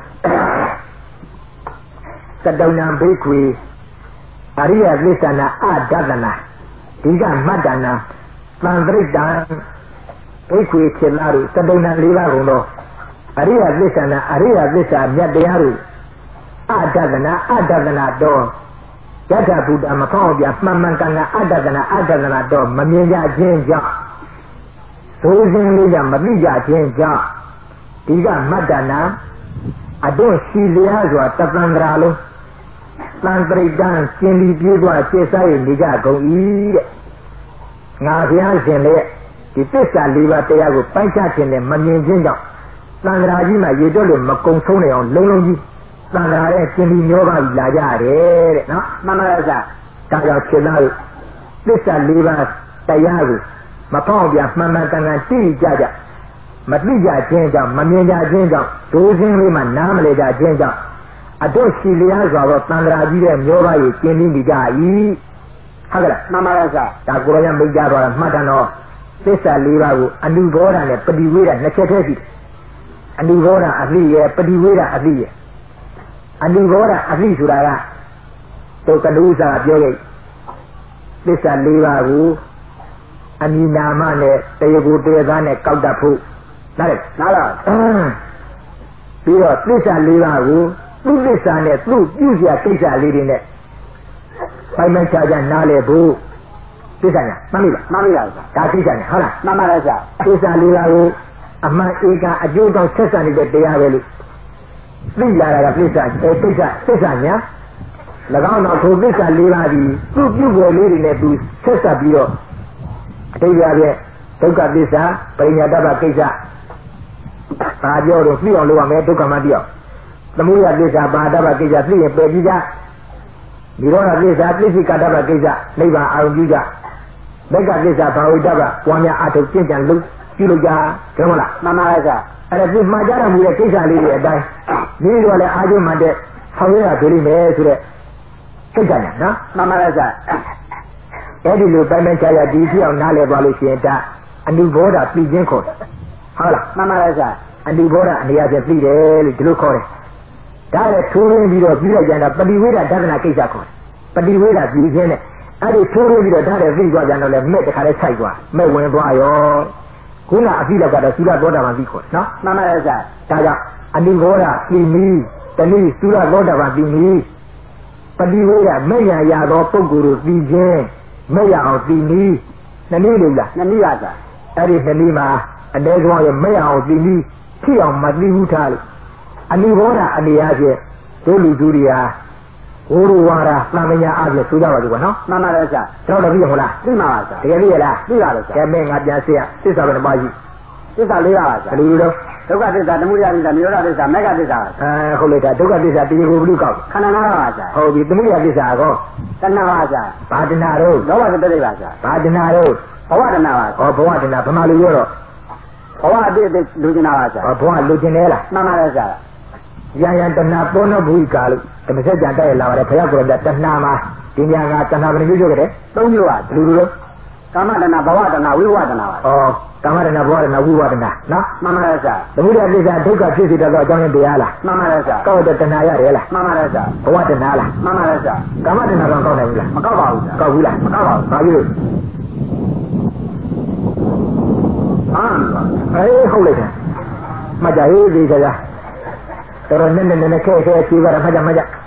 သတ္တနာဘိက္ခွေအရိယသစ္စာနာအဒသနာဒီကမတ္တနာသံတရိတံဘိက္ခွေဖြစ်လာလို့သတ္တနာ၄ပါးကုန်တော့အရိယသစ္စာနာအရိယသစ္စာမြတ်တရားတို့အဒသနာတော့ယတ္ထဘုဒ္ဓမဖောက်ပြမှန်မှန်ကန်ကန်အတ္တနာတော့မမြင်ကြခြင်းကြောင့်ဒုစင်းလေးကမသိကြခြင်းကြောင့်ဒီကမတ္တနာအတွန့်ရှိလျားစွာတသန္တရာလုံးသံတရိတံကျင်လီပြေးသွားကျေစားရနေကြကုန်၏တဲ့ငါဘုရားရှင်ရဲ့ဒီသစ္စာ၄ပါးတရားကိုပိုင်းခြားခြင်းနဲ့မမြင်ခြင်းကြောင့်သံဃာကြီးမှာရေတွက်လို့မကုံဆုံးနေအောင်လုံးလုံးကြီးသံဃာရဲ့ကျင်လီမျိုးပါလာကြတယ်တဲ့နော်မှန်ပါရဲ့ဗျာဒါကြောင့်ရှင်သားတို့သစ္စာ၄ပါးတရားကိုမဖောက်ပြမှန်မှန်ကန်ကန်သိကြကြမသိကြခြင်းကြောင့်မမြင်ကြခြင်းကြောင့်ဒုစင်းလေးမှနားမလည်ကြခြင်းကြောင့်အတွရှိလျားစွာသောသံဃာကြီးတဲ့မျိုးပါးကိုကျင်လီနေကြ၏ဟုတ်ကဲ့လားမှန်ပါရဲ့ဗျာဒါကိုရမိတ်ကြတော့မှတ်တယ်နော်သစ္စာ၄ပါးကိုအနုဘောဓနဲ့ပฏิဝေဒနှစ်ချက်တည်းရှိတယ်အနုဘောဓအသိရဲ့ပฏิဝေဒအသိရဲ့အနုဘောဓအသိဆိုတာကတို့ကလူစားပြောခဲ့သစ္စာ၄ပါးကိုအမိနာမနဲ့တရားကိုတရားသားနဲ့ကောက်တတ်ဖို့နားလေနားလားပြီးတော့သစ္စာ၄ပါးကိုသူ့သစ္စာနဲ့သူ့ပြုစရာကိစ္စလေးတွေနဲ့ပိုင်မချာချာနားလေဖို့သစ္စာညာမှန်ပြီလားမှန်ပြီလားဒါသစ္စာညာဟုတ်လားမှန်ပါလားဆရာသစ္စာ၄ပါးကိုအမှန်ဧကအကျိုးတောင်ဆက်ဆံနေတဲ့တရားပဲလို့သိလာတာကသစ္စာသစ္စာညာ၎င်းတော့ထိုသစ္စာ၄ပါးဒီသူ့ပြုွယ်လေးတွေနဲ့သူဆက်ဆက်ပြီးတော့အတိတ်ရတဲ့ဒုက္ခသစ္စာပရိညာတ္တကိစ္စဘာပြောတော့သိအောင်လုပ်ရမယ်ဒုက္ခမှသိအောင်သမုဒယသစ္စာပါတ္တကိစ္စသိရင်ပယ်ပြီးကြနိရောဓသစ္စာသိစိကတ္တကိစ္စနိဗ္ဗာန်အာရုံပြုကြဘက်ကသစ္စာဘာဝိတ္တပွားများအထုတ်ကျင့်ကြံလုပ်ပြုလုပ်ကြကြမလားမှန်ပါရဲ့ဆရာအဲ့ဒါဒီမှာကြရမှုရဲ့ကိစ္စလေးတွေအတိုင်းဒီလိုလည်းအာရုံမှတဲ့ဆောင်ရတာဒိလိမယ်ဆိုတဲ့စိတ်ကြညာနော်မှန်ပါရဲ့ဆရာအဲ့ဒီလိုပိုင်းပိုင်းခြားခြားဒီပြောင်းနားလည်ပါလို့ရှိရင်ဒါအနုဘောဓပြီးခြင်းခေါ်တယ်ဟုတ်လားမှန်ပါရဲ့ဆရာအနုဘောဓအနေအချင်းပြီးတယ်လို့ဒီလိုခေါ်တယ်ဒါလည်းထိုးရင်းပြီးတော့ပြီးလိုက်ကြတာပฏิဝေဒဒသနာကိစ္စခေါ်တယ်ပฏิဝေဒပြီးခြင်းနဲ့အဲ့ဒီထိုးရင်းပြီးတော့ဒါလည်းပြီးသွားကြတော့လေမဲ့တခါလေးဆိုင်သွားမဲ့ဝင်သွားရောခုနအပြီးလောက်ကတော့သုရသောတာပန်ပြီးခေါ်တယ်နော်မှန်ပါရဲ့ဆရာဒါကြောင့်အနုဘောဓပြီးမီတနည်းသုရသောတာပန်ပြီးမီပฏิဝေဒမဲ့ရရသောပုဂ္ဂိုလ်တို့ပြီးခြင်းမဲ့ရအောင်ပြီးမီနှစ်နည်းလို့လားနှစ်နည်းပါဆရာအဲ့ဒီနှစ်နည်းမှာအတဲကောင်းရမဲ့ရအောင်ပြီးမီဖြစ်အောင်မသိဘူးထားလို့အနုဘောဓအနေအချင်းတို့လူသူတွေဟာဝိုးရဝါဒသံဃာအပြင်ဆိုကြပါလို့ကွာနော်မှန်ပါရဲ့ဆရာတော့တော့ပြီးဟုတ်လားသိမှာပါဆရာတကယ်ပြီးရလားသိပါလို့ဆရာကဲမင်းငါပြန်စေရသစ္စာဘယ်နှပါးရှိသစ္စာ၄ပါးပါဆရာဘယ်လိုလဲဒုက္ခသစ္စာသမုဒယသစ္စာနိရောဓသစ္စာမေဃသစ္စာဟုတ်လိုက်တာဒုက္ခသစ္စာတရားကိုဘယ်လိုကောက်ခန္ဓာ၅ပါးပါဆရာဟုတ်ပြီသမုဒယသစ္စာကောတဏှာပါဆရာဘာတဏှာတော့လောဘသတ္တိပါဆရာဘာတဏှာတော့ဘဝတဏှာပါဟောဘဝတဏှာဗမာလူရောတော့ဘဝအတိတ်လူကျင်တာပါဆရာဘဝလူကျင်တယ်လားမှန်ပါတယ်ဆရာရံရံတဏှာပေါ်တော့ဘူးကာလို့ဓမ္မစကြာတိုက်ရလာပါတယ်ဘုရားကိုယ်တော်တဏှာမှာဒီညာကတဏှာဘယ်နှမျိုးပြောကြတယ်၃မျိုးပါလူလိုကာမတဏှာဘဝတဏှာဝိဘဝတဏှာပါဩကာမတဏှာဘဝတဏှာဝိဘဝတဏှာနော်မှန်ပါတယ်ဆရာသမုဒယသစ္စာဒုက္ခဖြစ်စေတော့အကြောင်းရင်းတရားလားမှန်ပါတယ်ဆရာကောက်တဲ့တဏှာရတယ်လားမှန်ပါတယ်ဆရာဘဝတဏှာလားမှန်ပါတယ်ဆရာကာမတဏှာတော့ကောက်နိုင်ဘူးလားမကောက်ပါဘူးဆရာကောက်ဘူးလားမကောက်ပါဘူးဘာလို့ဟုတ်လိုက်တယ်မှတ်ကြရေးသေးကြလားတော်တော်နဲ့ခဲရှိပါတော့မှတ်ကြ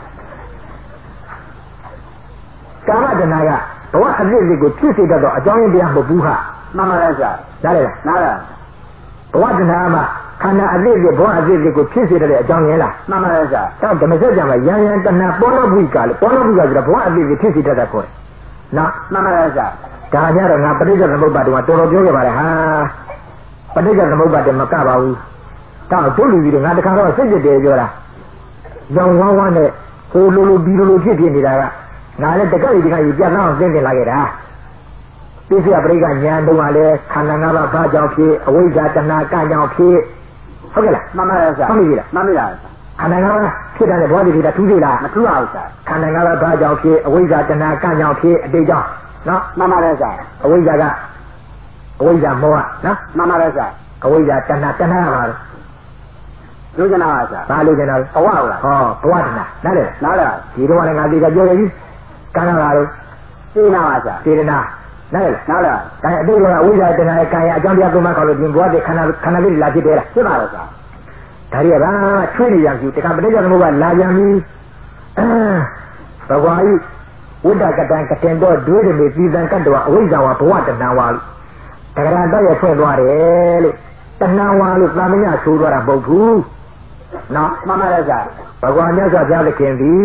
ကာမတဏှာကဘဝအပြည့်လေးကိုဖြစ်စေတတ်တော့အကြောင်းရင်းတရားမဟုတ်ဘူးဟာမှန်ပါရဲ့ဆရာနားလေလားနားလားဘဝတဏှာမှာခန္ဓာအသေးသေးဘောအသေးသေးကိုဖြစ်စေတဲ့အကြောင်းရင်းလားမှန်ပါရဲ့ဆရာတော့ဓမ္မစကြာမှာယံယံတဏပေါဏဘုကလေပေါဏဘုကဆိုတာဘောအသေးသေးဖြစ်စေတတ်တာခေါ်တယ်နော်မှန်ပါရဲ့ဆရာဒါကြတော့ငါပဋိစ္စသမုပ္ပါဒ်ကတော်တော်ပြောခဲ့ပါလေဟာပဋိစ္စသမုပ္ပါဒ်မကပါဘူးတော့တို့လူကြီးတွေငါတခါတော့စိတ်ကြတယ်ပြောတာရောင်ဝါးဝါးနဲ့ဟိုလိုလိုဒီလိုလိုဖြစ်နေတာကငါလည်းတကယ်ကြီးပြန်တော့သိသိလာခဲ့တာပိဿယပရိက္ခဉာဏ်တုန်းကလည်းခန္ဓာ၅ပါးဘာကြောင့်ဖြစ်အဝိဇ္ဇာတဏှာကကြောင့်ဖြစ်ဟုတ်ကဲ့လားမှန်ပါရဲ့ဆရာမှန်ပြီလားမှန်ပြီလားခန္ဓာ၅ပါးဖြစ်တဲ့ဘောဓိတွေကထူးသေးလားမထူးပါဘူးဆရာခန္ဓာ၅ပါးဘာကြောင့်ဖြစ်အဝိဇ္ဇာတဏှာကကြောင့်ဖြစ်အတိတ်ကြောင့်နော်မှန်ပါရဲ့ဆရာအဝိဇ္ဇာကအဝိဇ္ဇာမောဟနော်မှန်ပါရဲ့ဆရာအဝိဇ္ဇာတဏှာပါလို့လူကျင်တာပါဆရာဘာလို့ကျင်တာလဲဘဝဟုတ်လားဟောဘဝတဏှာနားလေနားလည်ဒီတော့လည်းငါဒီကပြောရပြီကံကလာလို့သိနာပါဆရာစေတနာနားလေနားလည်ဒါအတိတ်ကအဝိဇ္ဇာတဏှာရဲ့ကံရအကြောင်းတရားကိုမှခေါ်လို့ဒီဘဝတည်းခန္ဓာလေးလာဖြစ်တယ်လားဖြစ်ပါရဲ့ဆရာဒါရီကဘာချွေးနေရပြီတခါပဋိစ္စသမုပ္ပါလာပြန်ပြီဘဂဝါဤဝိတ္တကတံကတင်တော့ဒွေးတယ်ပြည်စံကတ္တဝအဝိဇ္ဇာဝဘဝတဏှာဝါလို့တဂရတော့ရဖွင့်သွားတယ်လို့တဏှာဝါလို့သာမညဆိုးသွားတာမဟုတ်ဘူးနော်မှန်ပါရဲ့ဆရာဘဂဝါမြတ်စွာဘုရားသခင်သည်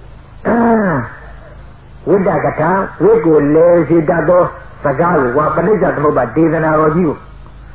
ဝိတ္တကတံဝိကိုလေစီတတ်သောစကားကိုဝါပဋိစ္စသမုပ္ပါဒေသနာတော်ကြီးကို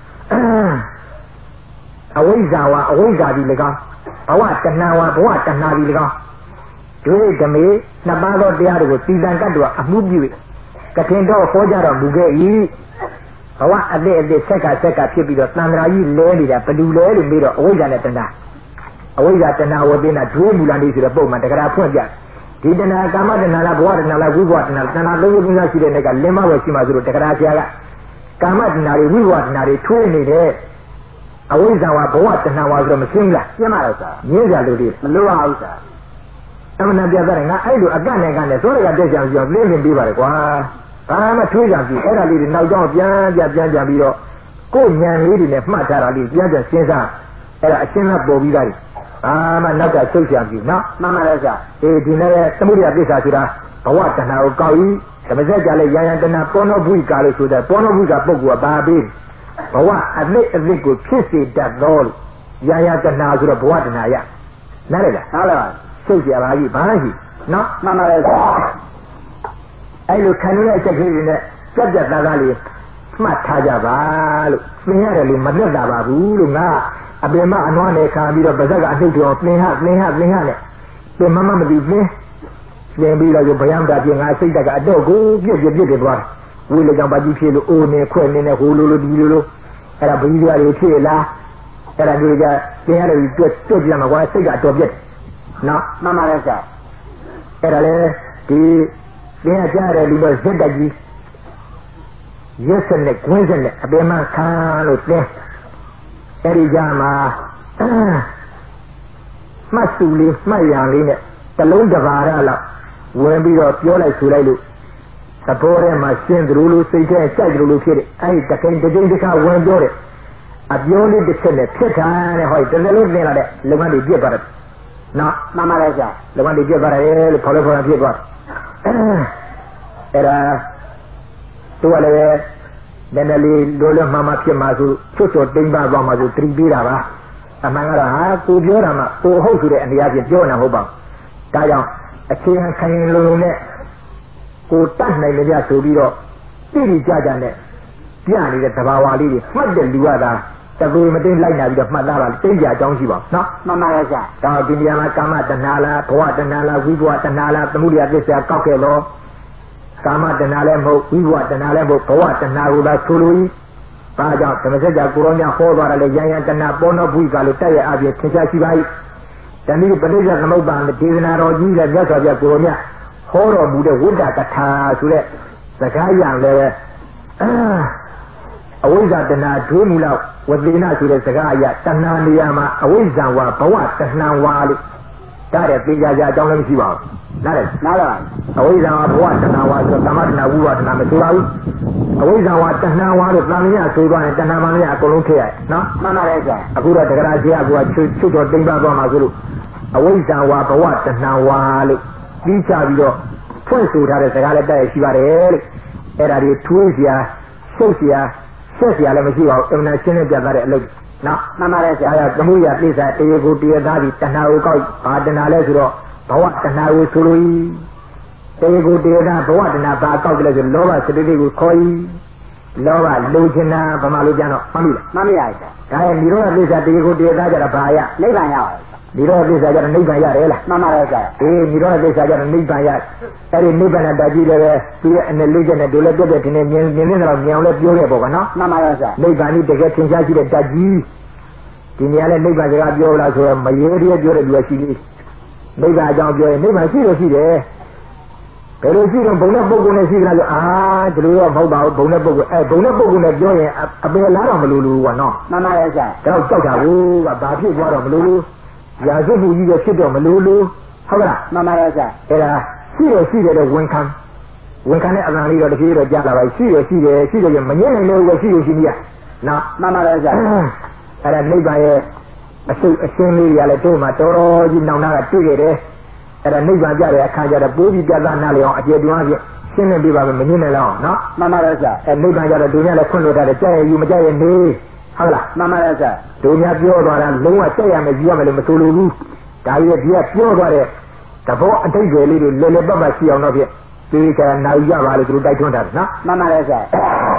အဝိဇ္ဇာဝအဝိဇ္ဇာဒီ၎င်းဘဝတဏှာဝဘဝတဏှာဒီ၎င်းဒွေဓမေနှစ်ပါးသောတရားတွေကိုစီတံကတ္တဝအမှုပြု၍ကထင်တော့ဟောကြတော်မူခဲ့၏ဘဝအသေးအသေးဆက်ကဖြစ်ပြီးတော့တန်ត្រာကြီးလဲနေတာဘလူလဲလို့ပြီးတော့အဝိဇ္ဇာနဲ့တဏှာအဝိဇ္ဇာတဏှာဝပိနာဒွေမူလနေဆိုတဲ့ပုံမှန်တက္ကရာဖွင့်ပြဒီတဏှာကာမတဏှာလားဘဝတဏှာလားဝိဘဝတဏှာတဏှာသုံးခုလုံးရှိတဲ့နေ့ကလင်းမဝယ်ရှိမှဆိုလို့တက္ကရာဆရာကကာမတဏှာတွေဝိဘဝတဏှာတွေထွေးနေတဲ့အဝိဇ္ဇာဝဘဝတဏှာဝဆိုတော့မရှင်းဘူးလားရှင်းပါရဲ့ဆရာငင်းကြလို့ဒီမလို့ပါဘူးဆရာအမှန်တရားပြတယ်ငါအဲ့လိုအကန့်နဲ့ကနဲ့စိုးရကတက်ကြအောင်ပြောသိနေပြီးပါလေကွာဘာမှထွေးကြပြီအဲ့ဒါလေးတွေနောက်ကြောင်းပြန်ပြီးတော့ကိုယ်ဉာဏ်လေးတွေနဲ့မှတ်ထားတာလေးပြန်စဉ်းစားအဲ့ဒါအရှင်းလားပေါ်ပြီးသားကြီးဘာမှနောက်ကချုပ်ကြပြီနော်မှန်ပါရဲ့ဆရာဒီနေ့သမုဒိယပိစ္ဆာဆိုတာဘဝတဏှာကိုကောက်ပြီးဓမ္မစကြာလဲယယံတဏှာပောနောဘုိကာလို့ဆိုတဲ့ပောနောဘုိကာပုဂ္ဂိုလ်ကဘာပြီးဘဝအသစ်ကိုဖြစ်စေတတ်သောယယံတဏှာဆိုတော့ဘဝတဏှာရနားလေလားနားလည်ပါချုပ်ကြပါကြီးဘာကြီးနော်မှန်ပါရဲ့ဆရာအဲ့လိုခံရတဲ့အချက်ကလေးတွေနဲ့ကြက်သားသားလေးမှတ်ထားကြပါလို့သင်ရတယ်လို့မပြတ်တာပါဘူးလို့ငါအပင်မအနွားနဲ့ခံပြီးတော့ဗဇက်ကအနှိတ်တော်သင်ဟနဲ့သင်မမသိသင်ပြီးတော့ဘယံတာပြင်ငါစိတ်တကအတော့ကိုပြစ်တယ်သွားဝိလေကြောင့်ပါကြည့်ဖြစ်လို့အိုနေခွဲ့နေဟိုလိုဒီလိုအဲ့ဒါဘီးရွာတွေဖြစ်လားအဲ့ဒါတွေကြသင်ရတယ်တွတ်ပြန်မှာကွာစိတ်ကတော့ပြက်နော်မှန်ပါရဲ့ဆရာအဲ့ဒါလေဒီသင်ရကြတဲ့လူတော့ဇက်တက်ကြီးရက်စနဲ့ကွင်းစနဲ့အပင်မခံလို့သင်အဲ့ဒီကြမှာမှတ်စုလေးမှတ်ရံလေးနဲ့တလုံးတစ်ပါးရလောက်ဝင်ပြီးတော့ပြောလိုက်ဆိုလိုက်လို့သဘောထဲမှာရှင်းသလိုလိုစိတ်ထဲကြိုက်သလိုလိုဖြစ်တယ်အဲ့ဒီတကိန်းတစ်ခါဝင်ပြောတယ်အပြောလေးတစ်ချက်နဲ့ဖြစ်တာတဲ့ဟောဒီတစ်လုံးသင်လာတဲ့လုပ်ငန်းတွေပြစ်သွားတယ်နော်မှန်ပါရဲ့ဆရာလုပ်ငန်းတွေပြစ်သွားတယ်လို့ခေါ်လို့ဖြစ်သွားအဲ့ဒါတို့ကလည်းနည်းနည်းလေးလိုလိုမှဖြစ်မှာဆိုချွတ်ချွတ်တိမ့်ပါသွားမှာဆိုတတိပေးတာပါအမှန်ကတော့ဟာကိုပြောတာမှကိုဟုတ်ဆိုတဲ့အနေအချင်းပြောနေတာဟုတ်ပါဘူးဒါကြောင့်အခြေခံခိုင်လုံနဲ့ကိုတတ်နိုင်ကြဆိုပြီးတော့တိတိကျကျနဲ့ပြနေတဲ့သဘာဝလေးတွေမှတ်တဲ့လူကသာတကူမသိလိုက်နာပြီးတော့မှတ်သားပါသိကြအကြောင်းရှိပါနော်မှန်ပါရဲ့ဆရာဒါဒီနေရာမှာကာမတဏှာလားဘဝတဏှာလားဝိဘဝတဏှာလားသမုဒိယသစ္စာကောက်ခဲ့တော့ကာမတဏှာလည်းမဟုတ်ဝိဘဝတဏှာလည်းမဟုတ်ဘဝတဏှာကိုသာဆိုလို၏ဘာကြောင့်ဓမ္မစကြာကိုရောမြဟောသွားတယ်လေယံယံတဏှာပောနောဘုိကလို့တက်ရအပြည့်သင်္ချာရှိပါ၏တဏှိပဋိစ္စသမုပ္ပါဒ်ဒေသနာတော်ကြီးတဲ့မြတ်စွာဘုရားကိုရောမြဟောတော်မူတဲ့ဝိတ္တကထာဆိုတဲ့စကားရံလည်းပဲအဝိဇ္ဇာတဏှာဒွေးမူလောက်ဝသေနဆိုတဲ့စကားအရတဏှာနေရာမှာအဝိဇ္ဇာဝဘဝတဏှာဝါလို့ဒါတဲ့သိကြကြအကြောင်းလည်းမရှိပါဘူးနားတယ်နားလည်ပါအဝိဇ္ဇာဝဘဝတဏှာဝါဆိုကာမတဏှာဝိဘဝတဏှာမဆိုပါဘူးအဝိဇ္ဇာဝတဏှာဝါလို့သာမညဆိုသွားရင်တဏှာမှန်လည်းအကုန်လုံးထည့်ရတယ်နော်မှန်ပါရဲ့ဆရာအခုတော့တက္ကရာဆရာကချွတ်တော်တိမ့်ပါသွားမှာဆိုလို့အဝိဇ္ဇာဝဘဝတဏှာဝါလို့ပြီးချပြီးတော့ဖွင့်ဆိုထားတဲ့စကားလည်းတက်ရရှိပါတယ်လို့အဲ့ဒါတွေထွေးစရာရှုပ်စရာဆက်စရာလည်းမရှိပါဘူးအမှန်ရှင်းနေပြသတဲ့အလုပ်နော်မှန်ပါတယ်ဆရာဒါကသမှုရပြိဿတရားကိုတရားသားပြီးတဏှာကိုကောက်ဘာတဏှာလဲဆိုတော့ဘဝတဏှာကိုဆိုလို့တရားကိုတရားသားဘဝတဏှာဘာကောက်ကြလဲဆိုလောဘစတိတိကိုခေါ်ဤလောဘလိုချင်တာဗမာလိုပြန်တော့မှန်ပြီလားမှန်ပါရဲ့ဆရာဒါရဲ့နိရောဓပြိဿတရားကိုတရားသားကြတာဘာရနိဗ္ဗာန်ရပါတယ်နိရောဓပြိဿကြတာနိဗ္ဗာန်ရတယ်လားမှန်ပါတယ်ဆရာအေးနိရောဓပြိဿကြတာနိဗ္ဗာန်ရအဲ့ဒီနိဗ္ဗာန်နဲ့တကြီးလည်းပဲသူရဲ့အနေလေးချက်နဲ့ဒုလည်းပြတ်ပြတ်ထင်းနေမြင်နေတော့မြင်အောင်လည်းပြောခဲ့ပေါ့ကနော်မှန်ပါတယ်ဆရာနိဗ္ဗာန်ကြီးတကယ်ထင်ရှားရှိတဲ့တကြီးဒီနေရာနဲ့နိဗ္ဗာန်စကားပြောလားဆိုတော့မရေတည်းပြောတဲ့လူကရှိသေးနိဗ္ဗာန်အကြောင်းပြောရင်နိဗ္ဗာန်ရှိလို့ရှိတယ်ဘယ်လိုရှိတော့ဘုံနဲ့ပုဂ္ဂိုလ်နဲ့ရှိကြလားဆိုဒီလိုတော့မဟုတ်ပါဘူးဘုံနဲ့ပုဂ္ဂိုလ်ဘုံနဲ့ပုဂ္ဂိုလ်နဲ့ပြောရင်အပယ်လားတော့မလိုလို့ကနော်မှန်ပါတယ်ဆရာတော့ကြောက်တာကိုကဘာဖြစ်သွားတော့မလိုလို့ရာဇဝတ်မှုကြီးပဲဖြစ်တော့မလိုလို့ဟုတ်ကလားမှန်ပါတယ်ဆရာအဲ့ဒါရှိတယ်တော့ဝန်ခံတဲ့အမှန်လေးတော့တဖြည်းတော့ကြားလာပါရှိတယ်မငြင်းနိုင်လို့ပဲရှိနေရနော်မှန်ပါတယ်ဆရာအဲ့ဒါနိဗ္ဗာန်ရဲ့အစုအရှင်းလေးတွေကလည်းတို့မှာတော်တော်ကြီးနောင်နာကတွေ့ခဲ့တယ်အဲ့ဒါနိဗ္ဗာန်ကြတဲ့အခါကျတော့ပိုးပြီးပြသနာလေအောင်အကျေတွန်းအဖြစ်ရှင်းနေပြပါမယ်မငြင်းနိုင်လောက်နော်မှန်ပါတယ်ဆရာအဲ့နိဗ္ဗာန်ကြတော့တို့များလည်းခွင့်လွှတ်ထားတယ်ကြက်ရယူမကြက်ရနေဟုတ်လားမှန်ပါတယ်ဆရာတို့များပြောသွားတာလုံးဝကြက်ရမယ်ယူရမယ်လို့မဆိုလိုဘူးဒါကြီးကဒီကပြောသွားတဲ့သဘောအတိတ်တွေလေးတွေလေလေပတ်ပတ်ရှိအောင်တော့ဖြင့်ဒီကနာယူရပါလို့သူတို့တိုက်တွန်းထားတယ်နော်မှန်ပါတယ်ဆရာ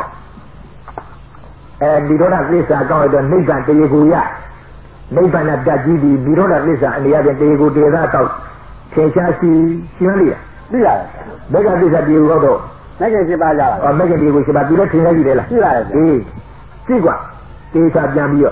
နိရောဓသစ္စာကောင်းရတော့နိဗ္ဗာန်တရားကိုရနိဗ္ဗာန်နဲ့တတ်ကြီးပြီးနိရောဓသစ္စာအနေအချင်းတရားကိုတရားတော့ထင်ရှားရှိမလို့ရသိရတယ်ဘက်ကသစ္စာတရားကိုတော့လက်ကျင်7ပါးကြပါမက်ကတရားကိုရှိပါသူလည်းထင်ရှားရှိတယ်လားသိရတယ်ဆရာအေးကြည့်ကွာတရားပြန်ပြီးတော့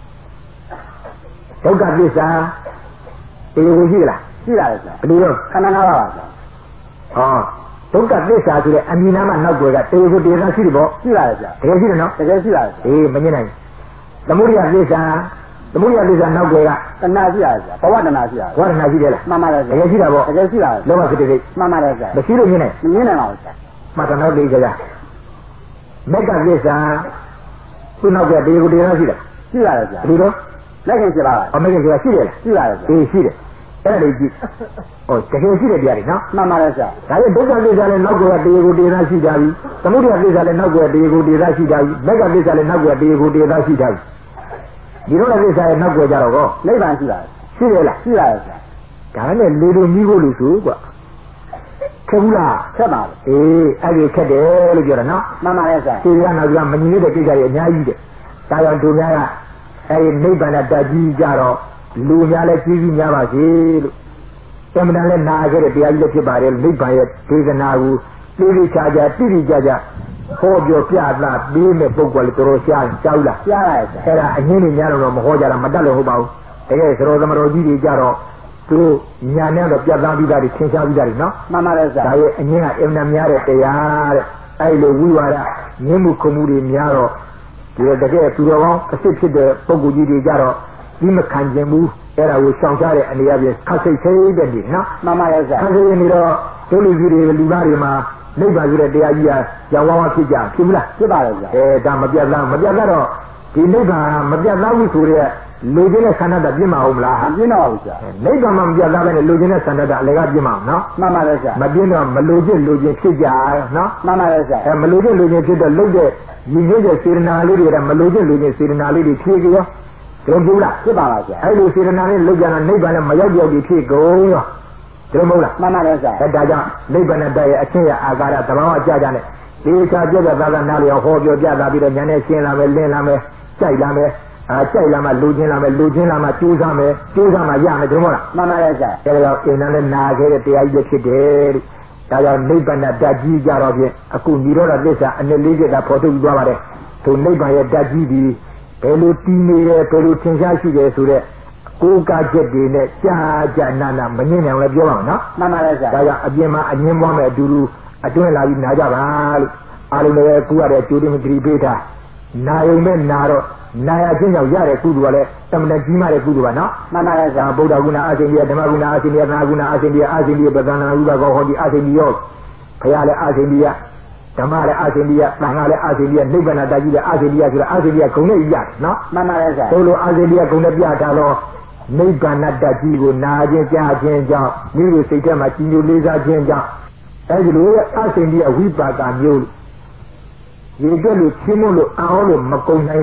ဒုက္ခသစ္စာတရားကိုရှိလားသိရတယ်ဆရာဘယ်လိုလဲခန္ဓာ5ပါးပါဆရာဟောဒုက္ခသစ္စာဆိုတဲ့အမြင်နာမှနောက်ွယ်ကတရားကိုတရားရှိတယ်ပေါ့သိရတယ်ဆရာတကယ်ရှိတယ်နော်တကယ်ရှိရတယ်ဆရာအေးမမြင်နိုင်သမုဒိယသစ္စာနောက်ွယ်ကတဏှာရှိရတယ်ဆရာဘဝတဏှာရှိရတယ်ဝါဒနာရှိတယ်လားမှန်ပါတယ်ဆတရာကယ်ရှိတာပေါ့တကယ်ရှိရတယ်လောဘစိတ်တွေမှန်ပါတယ်ဆရာမရှိလို့မြင်နိုင်မမြင်နိုင်ပါဘူးဆရာမှတ်တော့နောက်လေးကြမက်ကသစ္စာသူ့နောက်ကတရားကိုတရားရှိတယ်ရှိရတယ်ဆရာဘယ်လိုတော့လက်ကျင်7ပါးပါအမေကရှိတယ်လားရှိရတယ်ဆရာအေးရှိတယ်အဲ့ဒါလေးကြည့်ဟောတကယ်ရှိတယ်တရားတွေနော်မှန်ပါတယ်ဆရာဒါပေမဲ့ဒုက္ခသစ္စာလည်းနောက်ကတရားကိုတရားရှိကြပြီသမုဒိယသစ္စာလည်းနောက်ကတရားကိုတရားရှိကြပြီမက်ကသစ္စာလည်းနောက်ကတရားကိုတရားရှိကြပြီဒီလိုလည်းသစ္စာရဲ့နောက်ကကြတော့ကောနိဗ္ဗာန်ရှိရတယ်ရှိတယ်လားရှိရတယ်ဆရာဒါနဲ့လေလိုမိဖို့လို့ဆိုကွာခက်ဘူးလားဆက်ပါဘူးအေးအဲ့ဒီခက်တယ်လို့ပြောတာနော်မှန်ပါတယ်ဆရာဒီကနောက်ကမညီတဲ့ကိစ္စတွေအများကြီးတဲ့ဒါကြောင့်တို့များကအဲ့ဒီနိဗ္ဗာန်တတ်ကြီးကြတော့လူများလည်းကြီးကြီးများပါစေလို့တမန်တော်လည်းနာခဲ့တဲ့တရားကြီးလည်းဖြစ်ပါတယ်နိဗ္ဗာန်ရဲ့ဒေသနာကိုသိသိချာချာတိတိကျကျဟောပြောပြသပေးမဲ့ပုဂ္ဂိုလ်လည်းတော်တော်ရှားကြောက်လားကြားရတယ်ဆရာအဲ့ဒါအငင်းတွေများတော့မဟောကြတာမတတ်လို့ဟုတ်ပါဘူးတကယ်စရောသမတော်ကြီးတွေကြတော့သူညာနဲ့တော့ပြတ်သားပြီးသားတွေသင်ရှားပြီးသားတွေနော်မှန်ပါတယ်ဆရာဒါရဲ့အငင်းကအင်မတန်များတဲ့တရားတဲ့အဲ့လိုဝိဝါဒငင်းမှုခုံမှုတွေများတော့ဒီတကယ်သူတော်ကောင်းအစ်စ်ဖြစ်တဲ့ပုဂ္ဂိုလ်ကြီးတွေကြတော့ဒီမခံခြင်းဘူးအဲ့ဒါကိုရှောင်ရှားတဲ့အနေအချင်းခက်စိတ်သေးတဲ့နေနော်မှန်ပါတယ်ဆရာခက်စိတ်နေတော့ဒုလူကြီးတွေလူသားတွေမှာနိဗ္ဗာန်ဆိုတဲ့တရားကြီးကရောင်ဝါးဝါးဖြစ်ကြဖြစ်ဘူးလားဖြစ်ပါတယ်ဆရာဒါမပြတ်သားတော့ဒီနိဗ္ဗာန်မပြတ်သားဘူးဆိုတဲ့လူချင်းတဲ့ဆန္ဒတပြင်းမအောင်လားမပြင်းတော့ဘူးဆရာနိဗ္ဗာန်မှာမပြတ်သားပဲနဲ့လူချင်းတဲ့ဆန္ဒတအလယ်ကပြင်းမအောင်နော်မှန်ပါတယ်ဆရာမပြင်းတော့မလူချင်းဖြစ်ကြနော်မှန်ပါတယ်ဆရာမလူချင်းဖြစ်တော့လုတ်တဲ့ညီညွတ်တဲ့စေတနာလေးတွေကမလူချင်းစေတနာလေးတွေဖြည့်ကြောတို့ဘူးလားဖြစ်ပါလားဆရာအဲ့လိုစေတနာလေးလုတ်ကြတော့နိဗ္ဗာန်လည်းမရောက်ရောက်ဖြည့်ကုန်ရောတို့မဟုတ်လားမှန်ပါတယ်ဆရာဒါကြောင့်နိဗ္ဗာန်နဲ့တည်းရဲ့အချင်းရအာကာရသဘာဝကြကြနဲ့ဒီချာပြည့်သားသားနားလျော်ဟောပြောပြတာပြီးတော့ညာနဲ့ရှင်းလာမယ်လင်းလာမယ်ကြိုက်လာမယ်ကြိုက်လာမှလူချင်းလာမယ်ကျိုးစားမယ်ရမယ်တို့မဟုတ်လားမှန်ပါတယ်ဆရာအဲဒါကြောင့်အင်းနဲ့နာခဲ့တဲ့တရားကြီးဖြစ်တယ်လို့ဒါကြောင့်နိဗ္ဗာန်ဓာတ်ကြီးကြတော့ဖြင့်အခုនិရောဓသစ္စာအနှစ်လေးချက်တာဖော်ထုတ်သွားပါတယ်သူနိဗ္ဗာန်ရဲ့ဓာတ်ကြီးဒီဘယ်လိုတည်နေတယ်ဘယ်လိုသင်ရှားရှိတယ်ဆိုတဲ့ကိုယ်ကားချက်တွေနဲ့ကြာနာမငင်းနိုင်အောင်လည်းပြောပါမယ်နော်မှန်ပါတယ်ဆရာဒါကြောင့်အပြင်မှာအငင်းပွားမဲ့အတူတူအတွင်းလာပြီးနာကြပါလို့အားလုံးလည်းကူရတဲ့အကျိုးတင်ဂရီပေးတာနာယုံမဲ့နာတော့နာရချင်းကြောင့်ရတဲ့ကုသိုလ်ကလည်းတမန်ကြီးမားတဲ့ကုသိုလ်ပါနော်မှန်ပါတယ်ဆရာဗုဒ္ဓဂုဏအရှင်ကြီးဓမ္မဂုဏအရှင်ကြီးသနာဂုဏအရှင်ကြီးပဒနာဥပကောဟောဒီအရှင်ကြီးရောဘုရားလည်းအရှင်ကြီးဓမ္မလည်းအရှင်ကြီးသံဃာလည်းအရှင်ကြီးနိဗ္ဗာန်တကြီးလည်းအရှင်ကြီးဆိုတာအရှင်ကြီးဂုဏနဲ့ရနော်မှန်ပါတယ်ဆရာဘုလိုအရှင်ကြီးဂုဏနဲ့ပြတာတော့နိဗ္ဗာန်တကြီးကိုနာခြင်းကြားခြင်းကြောင့်မိမိစိတ်ထဲမှာကြီးညိုလေးစားခြင်းကြောင့်အဲဒီလိုအရှင်ကြီးဝိပါကမျိုးရေကျွတ်လို့ချင်းမို့လို့အောင်းလို့မကုံနိုင်တော့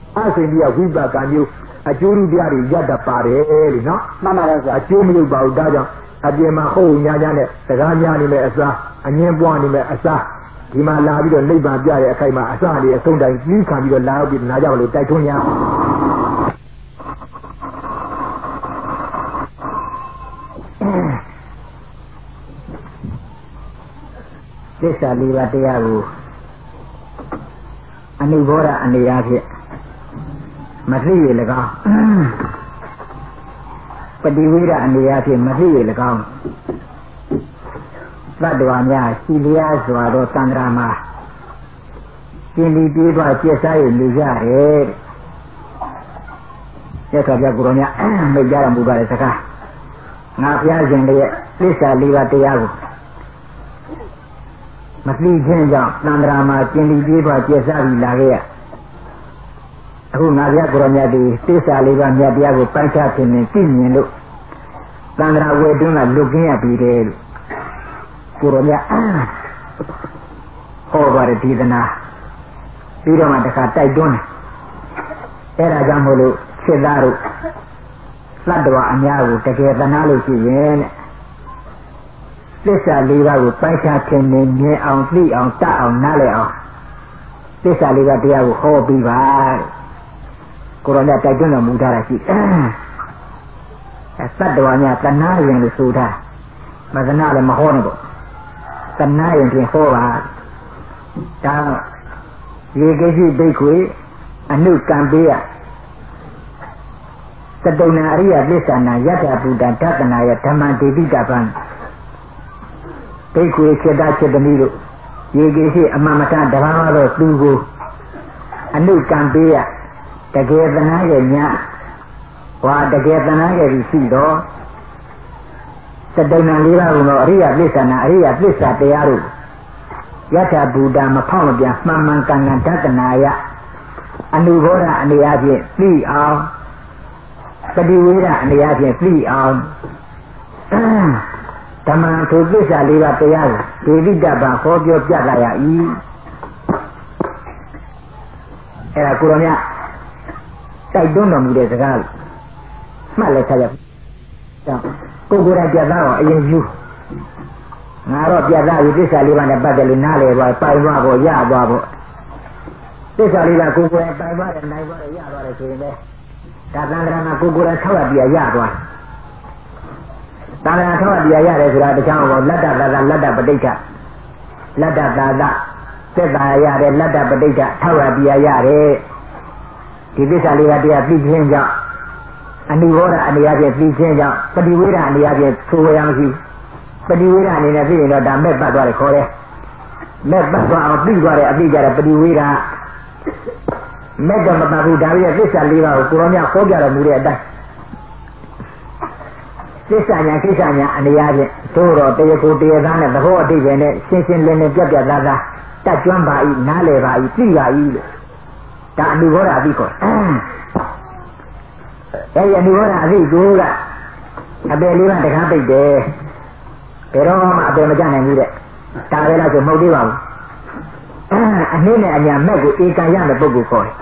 အရှင်ကြီးကဝိပါကမျိုးအကျိုးတရားတွေရတတ်ပါတယ်လေနော်မှန်ပါတယ်ဆရာအကျိုးမလုပ်ပါဘူးဒါကြောင့်အပြင်မှာဟုတ်ညာညာနဲ့စကားများနေမဲ့အစားအငင်းပွားနေမဲ့အစားဒီမှာလာပြီးတော့နိဗ္ဗာန်ပြတဲ့အခိုက်မှာအစားတွေအဆုံးတိုင်းကြီးခံပြီးတော့လာပြီးနားကြလို့တိုက်တွန်းရသစ္စာလေးပါးတရားကိုအနိဘောဓအနေအချင်းမသိရ၎င်းပฏิဝိဒအနေအချင်းမသိရ၎င်းသတ္တဝါများရှိလျားစွာသောသံဃာမှာကျင်လီပြေးသွားကျက်စားရနေကြတယ်တဲ့ခါကျကိုရောများမိတ်ကြတော်မူပါတဲ့စကားငါဘုရားရှင်ရဲ့သစ္စာလေးပါးတရားကိုမသိခြင်းကြောင့်သံဃာမှာကျင်လီပြေးသွားကျက်စားပြီးလာခဲ့ရအခုငါဘုရားကိုရောမြတ်ဒီသစ္စာလေးပါးမြတ်တရားကိုပိုင်းခြားခြင်းနဲ့သိမြင်လို့သံဃာဝေတွန်းကလွတ်ကင်းရပြီတဲ့လို့ကိုရောမြတ်ဟောပါတယ်ဒီသနာပြီးတော့မှတခါတိုက်တွန်းတယ်အဲ့ဒါကြောင့်မို့လို့ခြေသားတို့သတ္တဝါအများကိုတကယ်သနာလို့ရှိရင်သစ္စာလေးပါးကိုပိုင်းခြားခြင်းနဲ့မြင်အောင်သိအောင်တတ်အောင်နားလည်အောင်သစ္စာလေးပါးတရားကိုဟောပြီးပါကိုရောမြတ်တိုက်တွန်းတော်မူထားတာရှိသတ္တဝါများတဏှာရင်လို့ဆိုတာမသနာလည်းမဟောနဲ့ပေါ့တဏှာရင်ပြင်ဟောပါဒါရေကိရှိဘိက္ခွေအနုကံပေးရသတုဏအရိယသစ္စာနာယတ္တဗုဒ္ဓဒသနာယဓမ္မဒေတိတပံဘိက္ခွေစေတစေတမိတို့ရေကိရှိအမှန်မတတဘာဝသောသူကိုအနုကံပေးရတကယ်သနာရဲ့ညဟွာတကယ်သနာရဲ့ပြီးရှိတော့သတုဏလေးပါးကတော့အရိယသစ္စာနာအရိယသစ္စာတရားတို့ယတ္ထဗုဒ္ဓမဖောက်မပြမှန်မှန်ကန်ကန်ဒသနာယအနုဘောဓအနေအချင်းသိအောင်ပฏิဝေဒအနေအချင်းသိအောင်ဓမ္မထိုသစ္စာလေးပါးတရားကိုဒေဝိတ္တဗံဟောပြောပြလာရ၏အဲ့ဒါကိုရောမြတ်တိုက်တွန်းတော်မူတဲ့စကားမှတ်လက်ထားရကိုကိုယ်တိုင်ပြတ်သားအောင်အရင်ယူငါတော့ပြတ်သားပြီသစ္စာလေးပါးနဲ့ပတ်သက်လို့နားလည်သွားပိုင်သွားဖို့ရသွားဖို့သစ္စာလေးပါးကိုကိုယ်တိုင်ပိုင်သွားတယ်နိုင်သွားတယ်ရသွားတယ်ဆိုရင်လေဒါသံဃာမှာကိုကိုယ်တိုင်ထောက်ရပြရသွားသံဃာထောက်ရပြရတယ်ဆိုတာတခြားဘောလတ္တသာသာလတ္တပဋိဋ္ဌလတ္တသာသာသက်သာရတယ်လတ္တပဋိဋ္ဌထောက်ရပြရတယ်ဒီသစ္စာလေးပါးတရားသိခြင်းကြောင့်အနိဘောဓအနေအချင်းသိခြင်းကြောင့်ပฏิဝေဒအနေအချင်းသိုးရမရှိပฏิဝေဒအနေနဲ့သိရင်တော့ဒါမဲ့ပတ်သွားတယ်ခေါ်တယ်မဲ့ပတ်သွားအောင်သိသွားတယ်အသိကြတယ်ပฏิဝေဒမဲ့ကမပတ်ဘူးဒါရဲ့သစ္စာလေးပါးကိုကိုရောမြတ်ဟောပြတော်မူတဲ့အတိုင်းသစ္စာညာကိစ္စညာအနေအချင်းတို့တော့တရားကိုတရားသားနဲ့သဘောအတိတ်ပဲနဲ့ရှင်းရှင်းလင်းလင်းပြတ်ပြတ်သားသားတတ်ကျွမ်းပါ၏နားလည်ပါ၏သိပါ၏လို့ဒါအနိဘောဓအသိခေါ်အဲဒီအနိဘောဓအသိကိုကအပယ်လေးပါးတကားပိတ်တယ်ဘယ်တော့မှအပယ်မကျနိုင်ဘူးတဲ့ဒါပဲလားဆိုမဟုတ်သေးပါဘူးအနည်းနဲ့အညာမဲ့ကိုဧကံရတဲ့ပုဂ္ဂိုလ်ခေါ်တယ်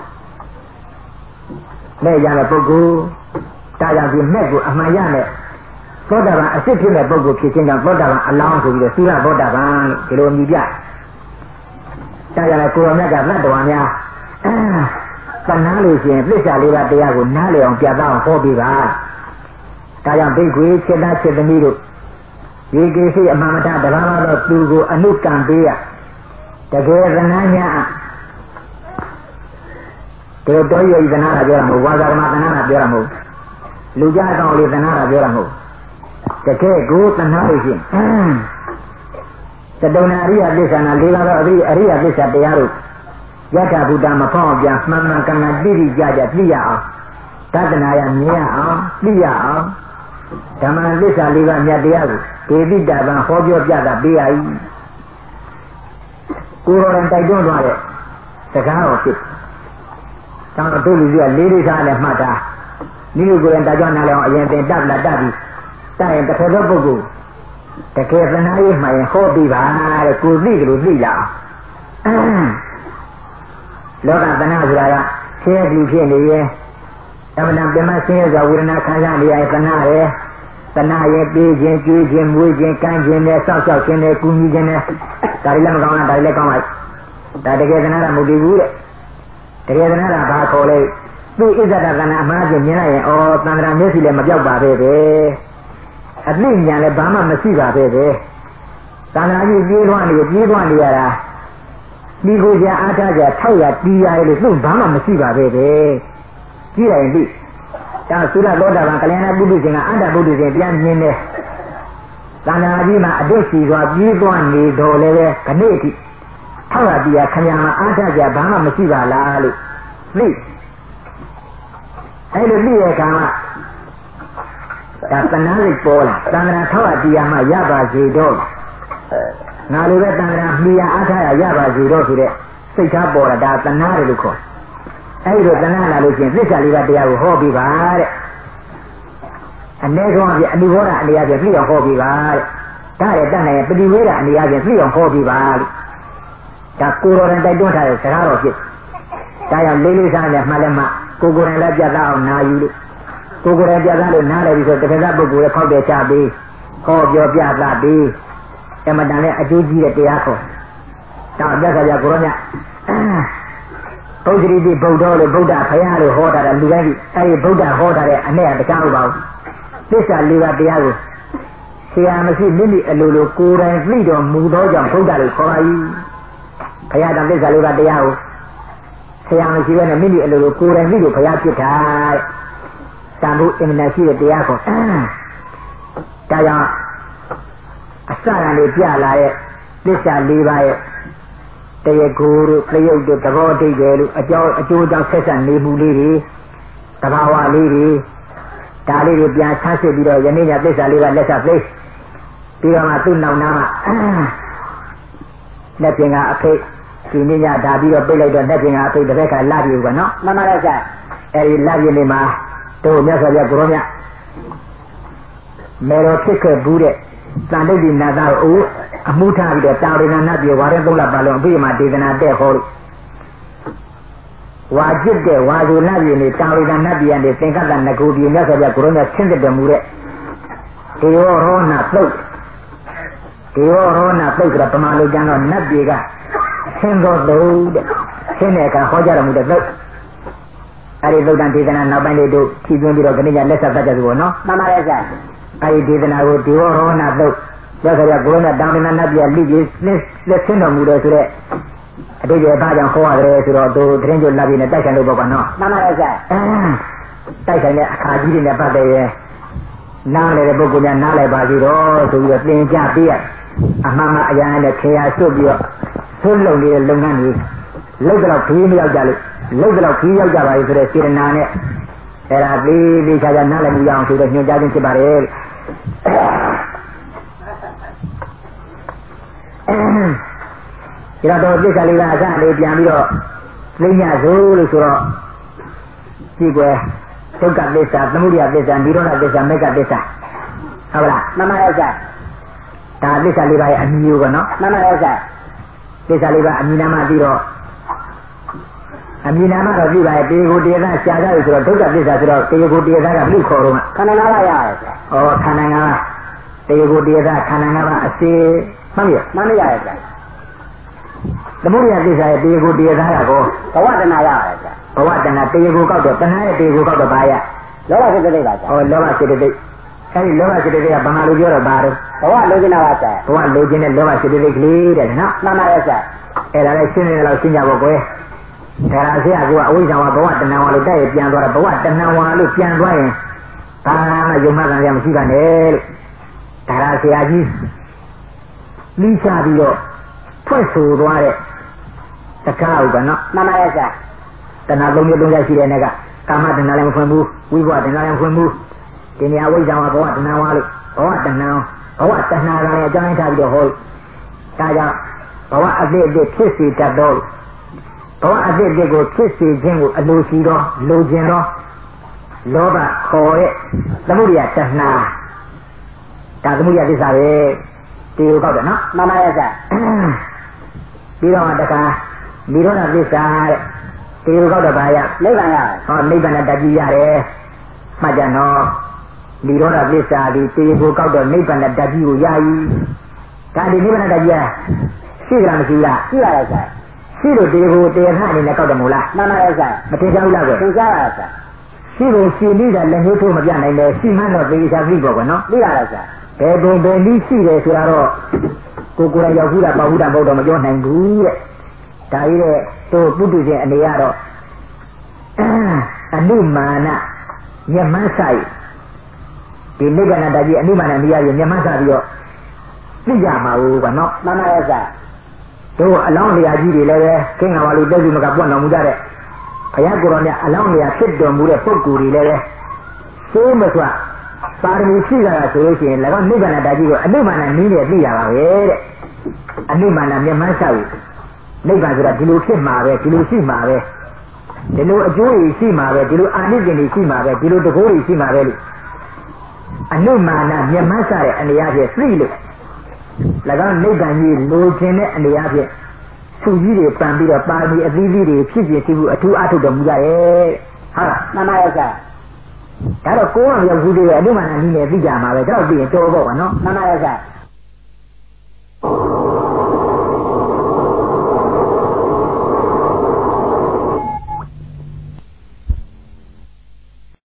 မဲ့ရတဲ့ပုဂ္ဂိုလ်ဒါကြောင့်ဒီမဲ့ကိုအမှန်ရတဲ့သောတာပန်အစစ်ဖြစ်တဲ့ပုဂ္ဂိုလ်ဖြစ်ခြင်းကြောင့်သောတာပန်အလောင်းဆိုပြီးတော့သီလသောတာပန်လို့ဒီလိုမြည်ပြဒါကြောင့်လည်းကိုရောမြတ်ကသတ္တဝါများသနာလို့ရှိရင်သစ္စာလေးပါးတရားကိုနားလည်အောင်ပြသအောင်ဟောပြပါဒါကြောင့်ဘိက္ခွေစေတစေတမိတို့ဒီကိစ္စအမှန်တရားတဘာဝသောသူကိုအနုကံပေးရတကယ်သနာညာတို့တော်ရည်သနာတာပြောတာမဟုတ်ဝါသာဓမ္မသနာတာပြောတာမဟုတ်လူကြအကောင်လေးသနာတာပြောတာမဟုတ်တကယ်ကိုသနာလို့ရှိရင်သတုဏအရိယသစ္စာနာလေးပါးသောအရိယသစ္စာတရားတို့ယတ္ထဗုဒ္ဓမဖောက်ပြန်မှန်မှန်ကန်ကန်သိကြကြသိရအောင်သတ္တနာယမြင်ရအောင်သိရအောင်ဓမ္မသစ္စာလေးပါးမြတ်တရားကိုဒေဝိတ္တဗံဟောပြောပြတာပေးရ၏ကိုယ်တော်တိုင်တွန်းသွားတဲ့စကားတော်ဖြစ်တောင်းတို့လူကြီးကလေးလေးစားနဲ့မှတ်တာမိမိကိုယ်တိုင်တာကြောင့်နားလည်အောင်အရင်သင်တတ်လာတတ်ပြီးတတ်ရင်တစ်ခါတော့ပုဂ္ဂိုလ်တကယ်သနာရေးမှရင်ဟောပြီးပါတဲ့ကိုသိတယ်လို့သိကြအောင်လောကသနာဆိုတာကထင်းရဲဖြစ်နေရင်အမှန်တန်ပြမဆင်းရဲစွာဝေဒနာခံစားနေရတဲ့တဏှာရဲ့တဏှာရဲ့ပြေးခြင်းကြွေးခြင်းမွေးခြင်းကမ်းခြင်းနဲ့စောက်ရှောက်ခြင်းနဲ့ကူညီခြင်းနဲ့ဒါတွေလည်းမကောင်းလားဒါတွေလည်းကောင်းပါဒါတကယ်တဏှာကမဟုတ်ဘူးတဲ့တကယ်တဏှာကဘာခေါ်လဲသူဣဇဒတဏှာအမှားချင်းမြင်လိုက်ရင်ဩသံဃာမျက်စိလည်းမပြောက်ပါပဲပဲအသိဉာဏ်လည်းဘာမှမရှိပါပဲပဲသံဃာကြီးပြေးသွားနေရတာဒီကိုကြအားထားကြထောက်ရတီးရတယ်လို့သူ့ဘာမှမရှိပါပဲပဲကြည့်ရင်ဒီဒါသုရသောတာပန်ကလျာဏပုထုရှင်ကအတ္တပုထုရှင်ပြန်မြင်တယ်သံဃာကြီးမှာအတိတ်စီစွာပြေးသွားနေတော်လည်းပဲခဏိအထိထောက်ရတီးရခဏမှာအားထားကြဘာမှမရှိပါလားလို့သိအဲ့လိုသိရခါမှာဒါတဏှာစိတ်ပေါ်လာသံဃာထောက်ရတီးရမှရပါစေတော့ငါလိုပဲတန်ခါမိယာအားထားရပါစီတော့ဆိုတဲ့စိတ်ထားပေါ်လာဒါတဏှာတယ်လို့ခေါ်အဲဒီလိုတဏှာလာလို့ချင်းသစ္စာလေးပါးတရားကိုဟောပြီးပါတဲ့အနည်းဆုံးအပြည့်အနိဘောဓအနေအချင်းပြည့်အောင်ဟောပြီးပါတဲ့ဒါရဲ့တတ်နိုင်ပฏิဝေဒအနေအချင်းပြည့်အောင်ဟောပြီးပါလို့ဒါကိုယ်တော်တိုင်တိုက်တွန်းထားတဲ့စကားတော်ဖြစ်ဒါကြောင့်လေးလေးစားနဲ့မှလည်းမှကိုယ်ကိုယ်တိုင်လည်းပြတ်သားအောင်နာယူလို့ကိုယ်ကိုယ်တိုင်ပြတ်သားလို့နားလည်ပြီးဆိုတက္ကသပုဂ္ဂိုလ်ရဲ့ခောက်တဲ့ချပြီးဟောပြောပြသပြီးအမတန်နဲ့အကျိုးကြီးတဲ့တရားခေါ်ဒါအပြတ်ကပြကိုရောမြဘုဒ္ဓရီတိဗုဒ္ဓလို့ဗုဒ္ဓဘုရားလို့ဟောတာလူတိုင်းအဲဒီဗုဒ္ဓဟောတာတဲ့အနဲ့တခြားမဟုတ်ပါဘူးသစ္စာလေးပါးတရားကိုဆရာမရှိမိမိအလိုလိုကိုယ်တိုင်သိတော်မူသောကြောင့်ဗုဒ္ဓလို့ခေါ်ပါ၏ဘုရားတန်သစ္စာလေးပါးတရားကိုဆရာမရှိဘဲနဲ့မိမိအလိုလိုကိုယ်တိုင်သိလို့ဘုရားဖြစ်တာတန်ဖို့အင်မတန်ရှိတဲ့တရားခေါ်ဒါကြောင့်အစရလေးပြလာရဲ့သစ္စာလေးပါးရဲ့တရားကိုယ်တို့ပြယုတ်တို့သဘောတိတ်တယ်လို့အကျိုးကြောင့်ဆက်ဆက်နေမှုလေးတွေသဘာဝလေးတွေဒါလေးတွေပြန်ဆန်းစစ်ပြီးတော့ယနေ့ညသစ္စာလေးပါးလက်ဆက်သိပြီးတော့မှသူ့နောက်နားလက်ပြင်ကအဖိတ်ဒီနေ့ညဒါပြီးတော့ပြိတ်လိုက်တော့လက်ပြင်ကအဖိတ်တစ်ဘက်ကလာပြီပေါ့နော်မှန်ပါလားဆရာအဲဒီလာပြင်လေးမှာတို့မြတ်စွာဘုရားကိုရောမြမေတော်ဖြစ်ခဲ့ဘူးတဲ့သံတိတ်ဒီနာသာကိုအမှုထားပြီးတော့တာဝရဏနတ်ပြေဝါရဲသုံးလပါလုံးအပြည့်မှာဒေသနာတဲ့ဟောလို့ဝါจิตတဲ့ဝါဇုနတ်ပြေနေတာဝရဏနတ်ပြေကနေသင်္ကတ္တနဂုပြေမြတ်စွာဘုရားကိုရောမြဆင်းသက်တော်မူတဲ့ဒေဝရောနာသုတ်ဒေဝရောနာသုတ်ကပမာလိုကျမ်းတော့နတ်ပြေကဆင်းတော်သုတ်တဲ့ဆင်းတဲ့အခါဟောကြားတော်မူတဲ့သုတ်အဲဒီသုတ်တန်ဒေသနာနောက်ပိုင်းလေးတို့ဖြည့်သွင်းပြီးတော့ခဏညလက်ဆက်ပတ်ကြပြီပေါ့နော်မှန်ပါရဲ့ဆရာအဲဒီဒေသနာကိုဒေဝရောနာသုတ်ရသော်ရဘုရားတောင်းတနတ်ပြလိပြီးလက်ဆင်းတော်မူတယ်ဆိုတဲ့အတိတ်ရဲ့ဘာကြောင့်ခေါ်ရတယ်ဆိုတော့သူသတင်းကြလာပြီးနဲ့တိုက်ဆိုင်လို့ပေါ့ကွာနော်မှန်ပါရဲ့ဆရာတိုက်ဆိုင်တဲ့အခါကြီးတွေနဲ့ပတ်သက်ရင်နားလေတဲ့ပုဂ္ဂိုလ်များနားလိုက်ပါစီတော့ဆိုပြီးတော့သင်ကြားပေးရအမှန်မှအရာနဲ့ခေယာစွတ်ပြီးတော့သွန်းလုံနေတဲ့လုပ်ငန်းတွေလောက်တော့ခီးမရောက်ကြလို့လောက်တော့ခီးရောက်ကြပါလေဆိုတဲ့စေတနာနဲ့အဲ့ဒါပြီးခြားခြားနားလည်မှုရအောင်ဆိုတော့ညွှန်ကြားခြင်းဖြစ်ပါတယ်ဒီတော့သစ္စာလေးကအစလေးပြန်ပြီးတော့သိညဆိုလို့ဆိုတော့ကြည့်ွယ်ဒုက္ခသစ္စာသမုဒယသစ္စာនិရောဓသစ္စာမေဃသစ္စာဟုတ်လားမှန်ပါရဲ့ဆရာဒါသစ္စာလေးပါရဲ့အမျိုးပေါ့နော်မှန်ပါရဲ့ဆရာသစ္စာလေးပါအမြင်နာမှပြီးတော့အမြင်နာမှတော့ပြီးပါရဲ့တေကိုတေသာရှားကြလို့ဆိုတော့ဒုက္ခသစ္စာဆိုတော့တေကိုတေသာကမှုခေါ်တော့မှခန္ဓာ၅ပါးရရဲ့ဆရာဩခန္ဓာ၅ပါးတေကိုတေသာခန္ဓာ၅ပါးအစေမှန်ပြီမှန်မရရဲ့ဆရာသမုဒယသစ္စာရဲ့တေကိုတေသာကကိုဘဝတဏှာရရဲ့ဆရာဘဝတဏှာတေကိုကောက်တော့တဏှာရဲ့တေကိုကောက်တော့ဘာရလောဘစိတ်တိတ်ပါဆရာဩလောဘစိတ်တိတ်အဲဒီလောဘစိတ်တိတ်ကဘာမှလို့ပြောတော့ဘာတော့ဘဝလိုချင်တာပါဆရာဘဝလိုချင်တဲ့လောဘစိတ်တိတ်ကလေးတဲ့နော်မှန်ပါရဲ့ဆရာအဲ့ဒါလည်းရှင်းနေတော့ရှင်းကြပါကွယ်ဒါရာဆရာကအဝိဇ္ဇာဝဘဝတဏှာဝလို့တိုက်ရပြန်သွားတာဘဝတဏှာဝလို့ပြန်သွားရင်ဘာမှယုံမှန်ကြမရှိပါနဲ့လို့ဒါရာဆရာကြီးလိချပြီးတော့ဖွဲ့ဆိုသွားတဲ့တကားဟုတ်ကနော်မှန်ပါရဲ့ဆရာတဏှာ၃မျိုး၃ချက်ရှိတဲ့နေ့ကကာမတဏှာလည်းမဖွင့်ဘူးဝိဘဝတဏှာလည်းမဖွင့်ဘူးဒီနေရာဝိဇ္ဇာဝဘဝတဏှာဝလို့ဘဝတဏှာကလည်းအကြောင်းထားပြီးတော့ဟောဒါကြောင့်ဘဝအသေးအသေးဖြစ်စေတတ်တော့ဘဝအသေးအသေးကိုဖြစ်စေခြင်းကိုအလိုရှိတော့လိုချင်တော့လောဘခေါ်တဲ့သမုဒယတဏှာဒါသမုဒယသစ္စာပဲဒီလိုကောက်တယ်နော်မှန်ပါရဲ့ဆရာပြီးတော့တခါនិရောဓသစ္စာတဲ့တေကိုကောက်တော့ဘာရနိဗ္ဗာန်ရဟောနိဗ္ဗာန်တကြီးရတယ်မှတ်ကြနော်ဒီရောဓပစ္စာဒီတေကိုကောက်တော့နိဗ္ဗာန်တကြီးကိုရည်ဒါဒီနိဗ္ဗာန်တကြီးရှိကြလားမရှိလားရှိရတယ်ဆရာရှိလို့တေကိုတေခအနေနဲ့ကောက်တယ်မို့လားမှန်ပါတယ်ဆရာမထင်ကြဘူးလားကွသင်ကြားရဆရာရှိလို့ရှိနေတာလက်နှိုးထိုးမပြနိုင်တယ်ရှိမှန်းတော့တေချာပြီပေါ့ကွနော်သိရတယ်ဆရာဘယ်ပုံဘယ်နည်းရှိတယ်ဆိုတာတော့ကိုယ်တိုင်ရောက်ဘူးလားပေါ့ဘူးတာမဟုတ်တော့မပြောနိုင်ဘူးတဲ့ဒါကြီးတဲ့တို့ပုထုရှင်အနေရတော့အနုမာနမျက်မှန်းဆိုင်ဒီနိဗ္ဗာန်တကြီးအနုမာနနေရာကြီးမျက်မှန်းဆိုင်ပြီးတော့သိကြမှာဘူးကွနော်မှန်ပါတယ်ဆရာတို့အလောင်းလျာကြီးတွေလည်းပဲကင်းကဝါလူတက်ပြီးမကပွက်တော်မူကြတဲ့ဘုရားကိုယ်တော်မြတ်အလောင်းလျာဖြစ်တော်မူတဲ့ပုဂ္ဂိုလ်တွေလည်းပဲသိမစွာပါရမီရှိကြတာဆိုလို့ရှိရင်၎င်းနိဗ္ဗာန်တကြီးကိုအနုမာနနည်းနဲ့သိရပါပဲတဲ့အနုမာနမျက်မှန်းဆိုင်နိဗ္ဗာန်ဆိုတာဒီလိုဖြစ်မှာပဲဒီလိုရှိမှာပဲဒီလိုအကျိုးတွေရှိမှာပဲဒီလိုအာနိသင်တွေရှိမှာပဲဒီလိုတကိုးတွေရှိမှာပဲလို့အနုမာနမျက်မှန်းဆိုင်တဲ့အနေအချင်းသိလို့၎င်းနိဗ္ဗာန်ကြီးလိုချင်တဲ့အနေအချင်းသူကြီးတွေပန်ပြီးတော့ပါရမီအသီးသီးတွေဖြစ်ဖြစ်ပြီးအထူးအထုတ်တော်မူကြရဲ့ဟုတ်လားမှန်ပါတယ်ဆရာဒါတော့ကိုယ်ကရောက်ဘူးတွေအနုမာနနည်းနဲ့သိကြမှာပဲဒါတော့ပြီးရင်တော်ပေါ့ကွာနော်မှန်ပါတယ်ဆရာ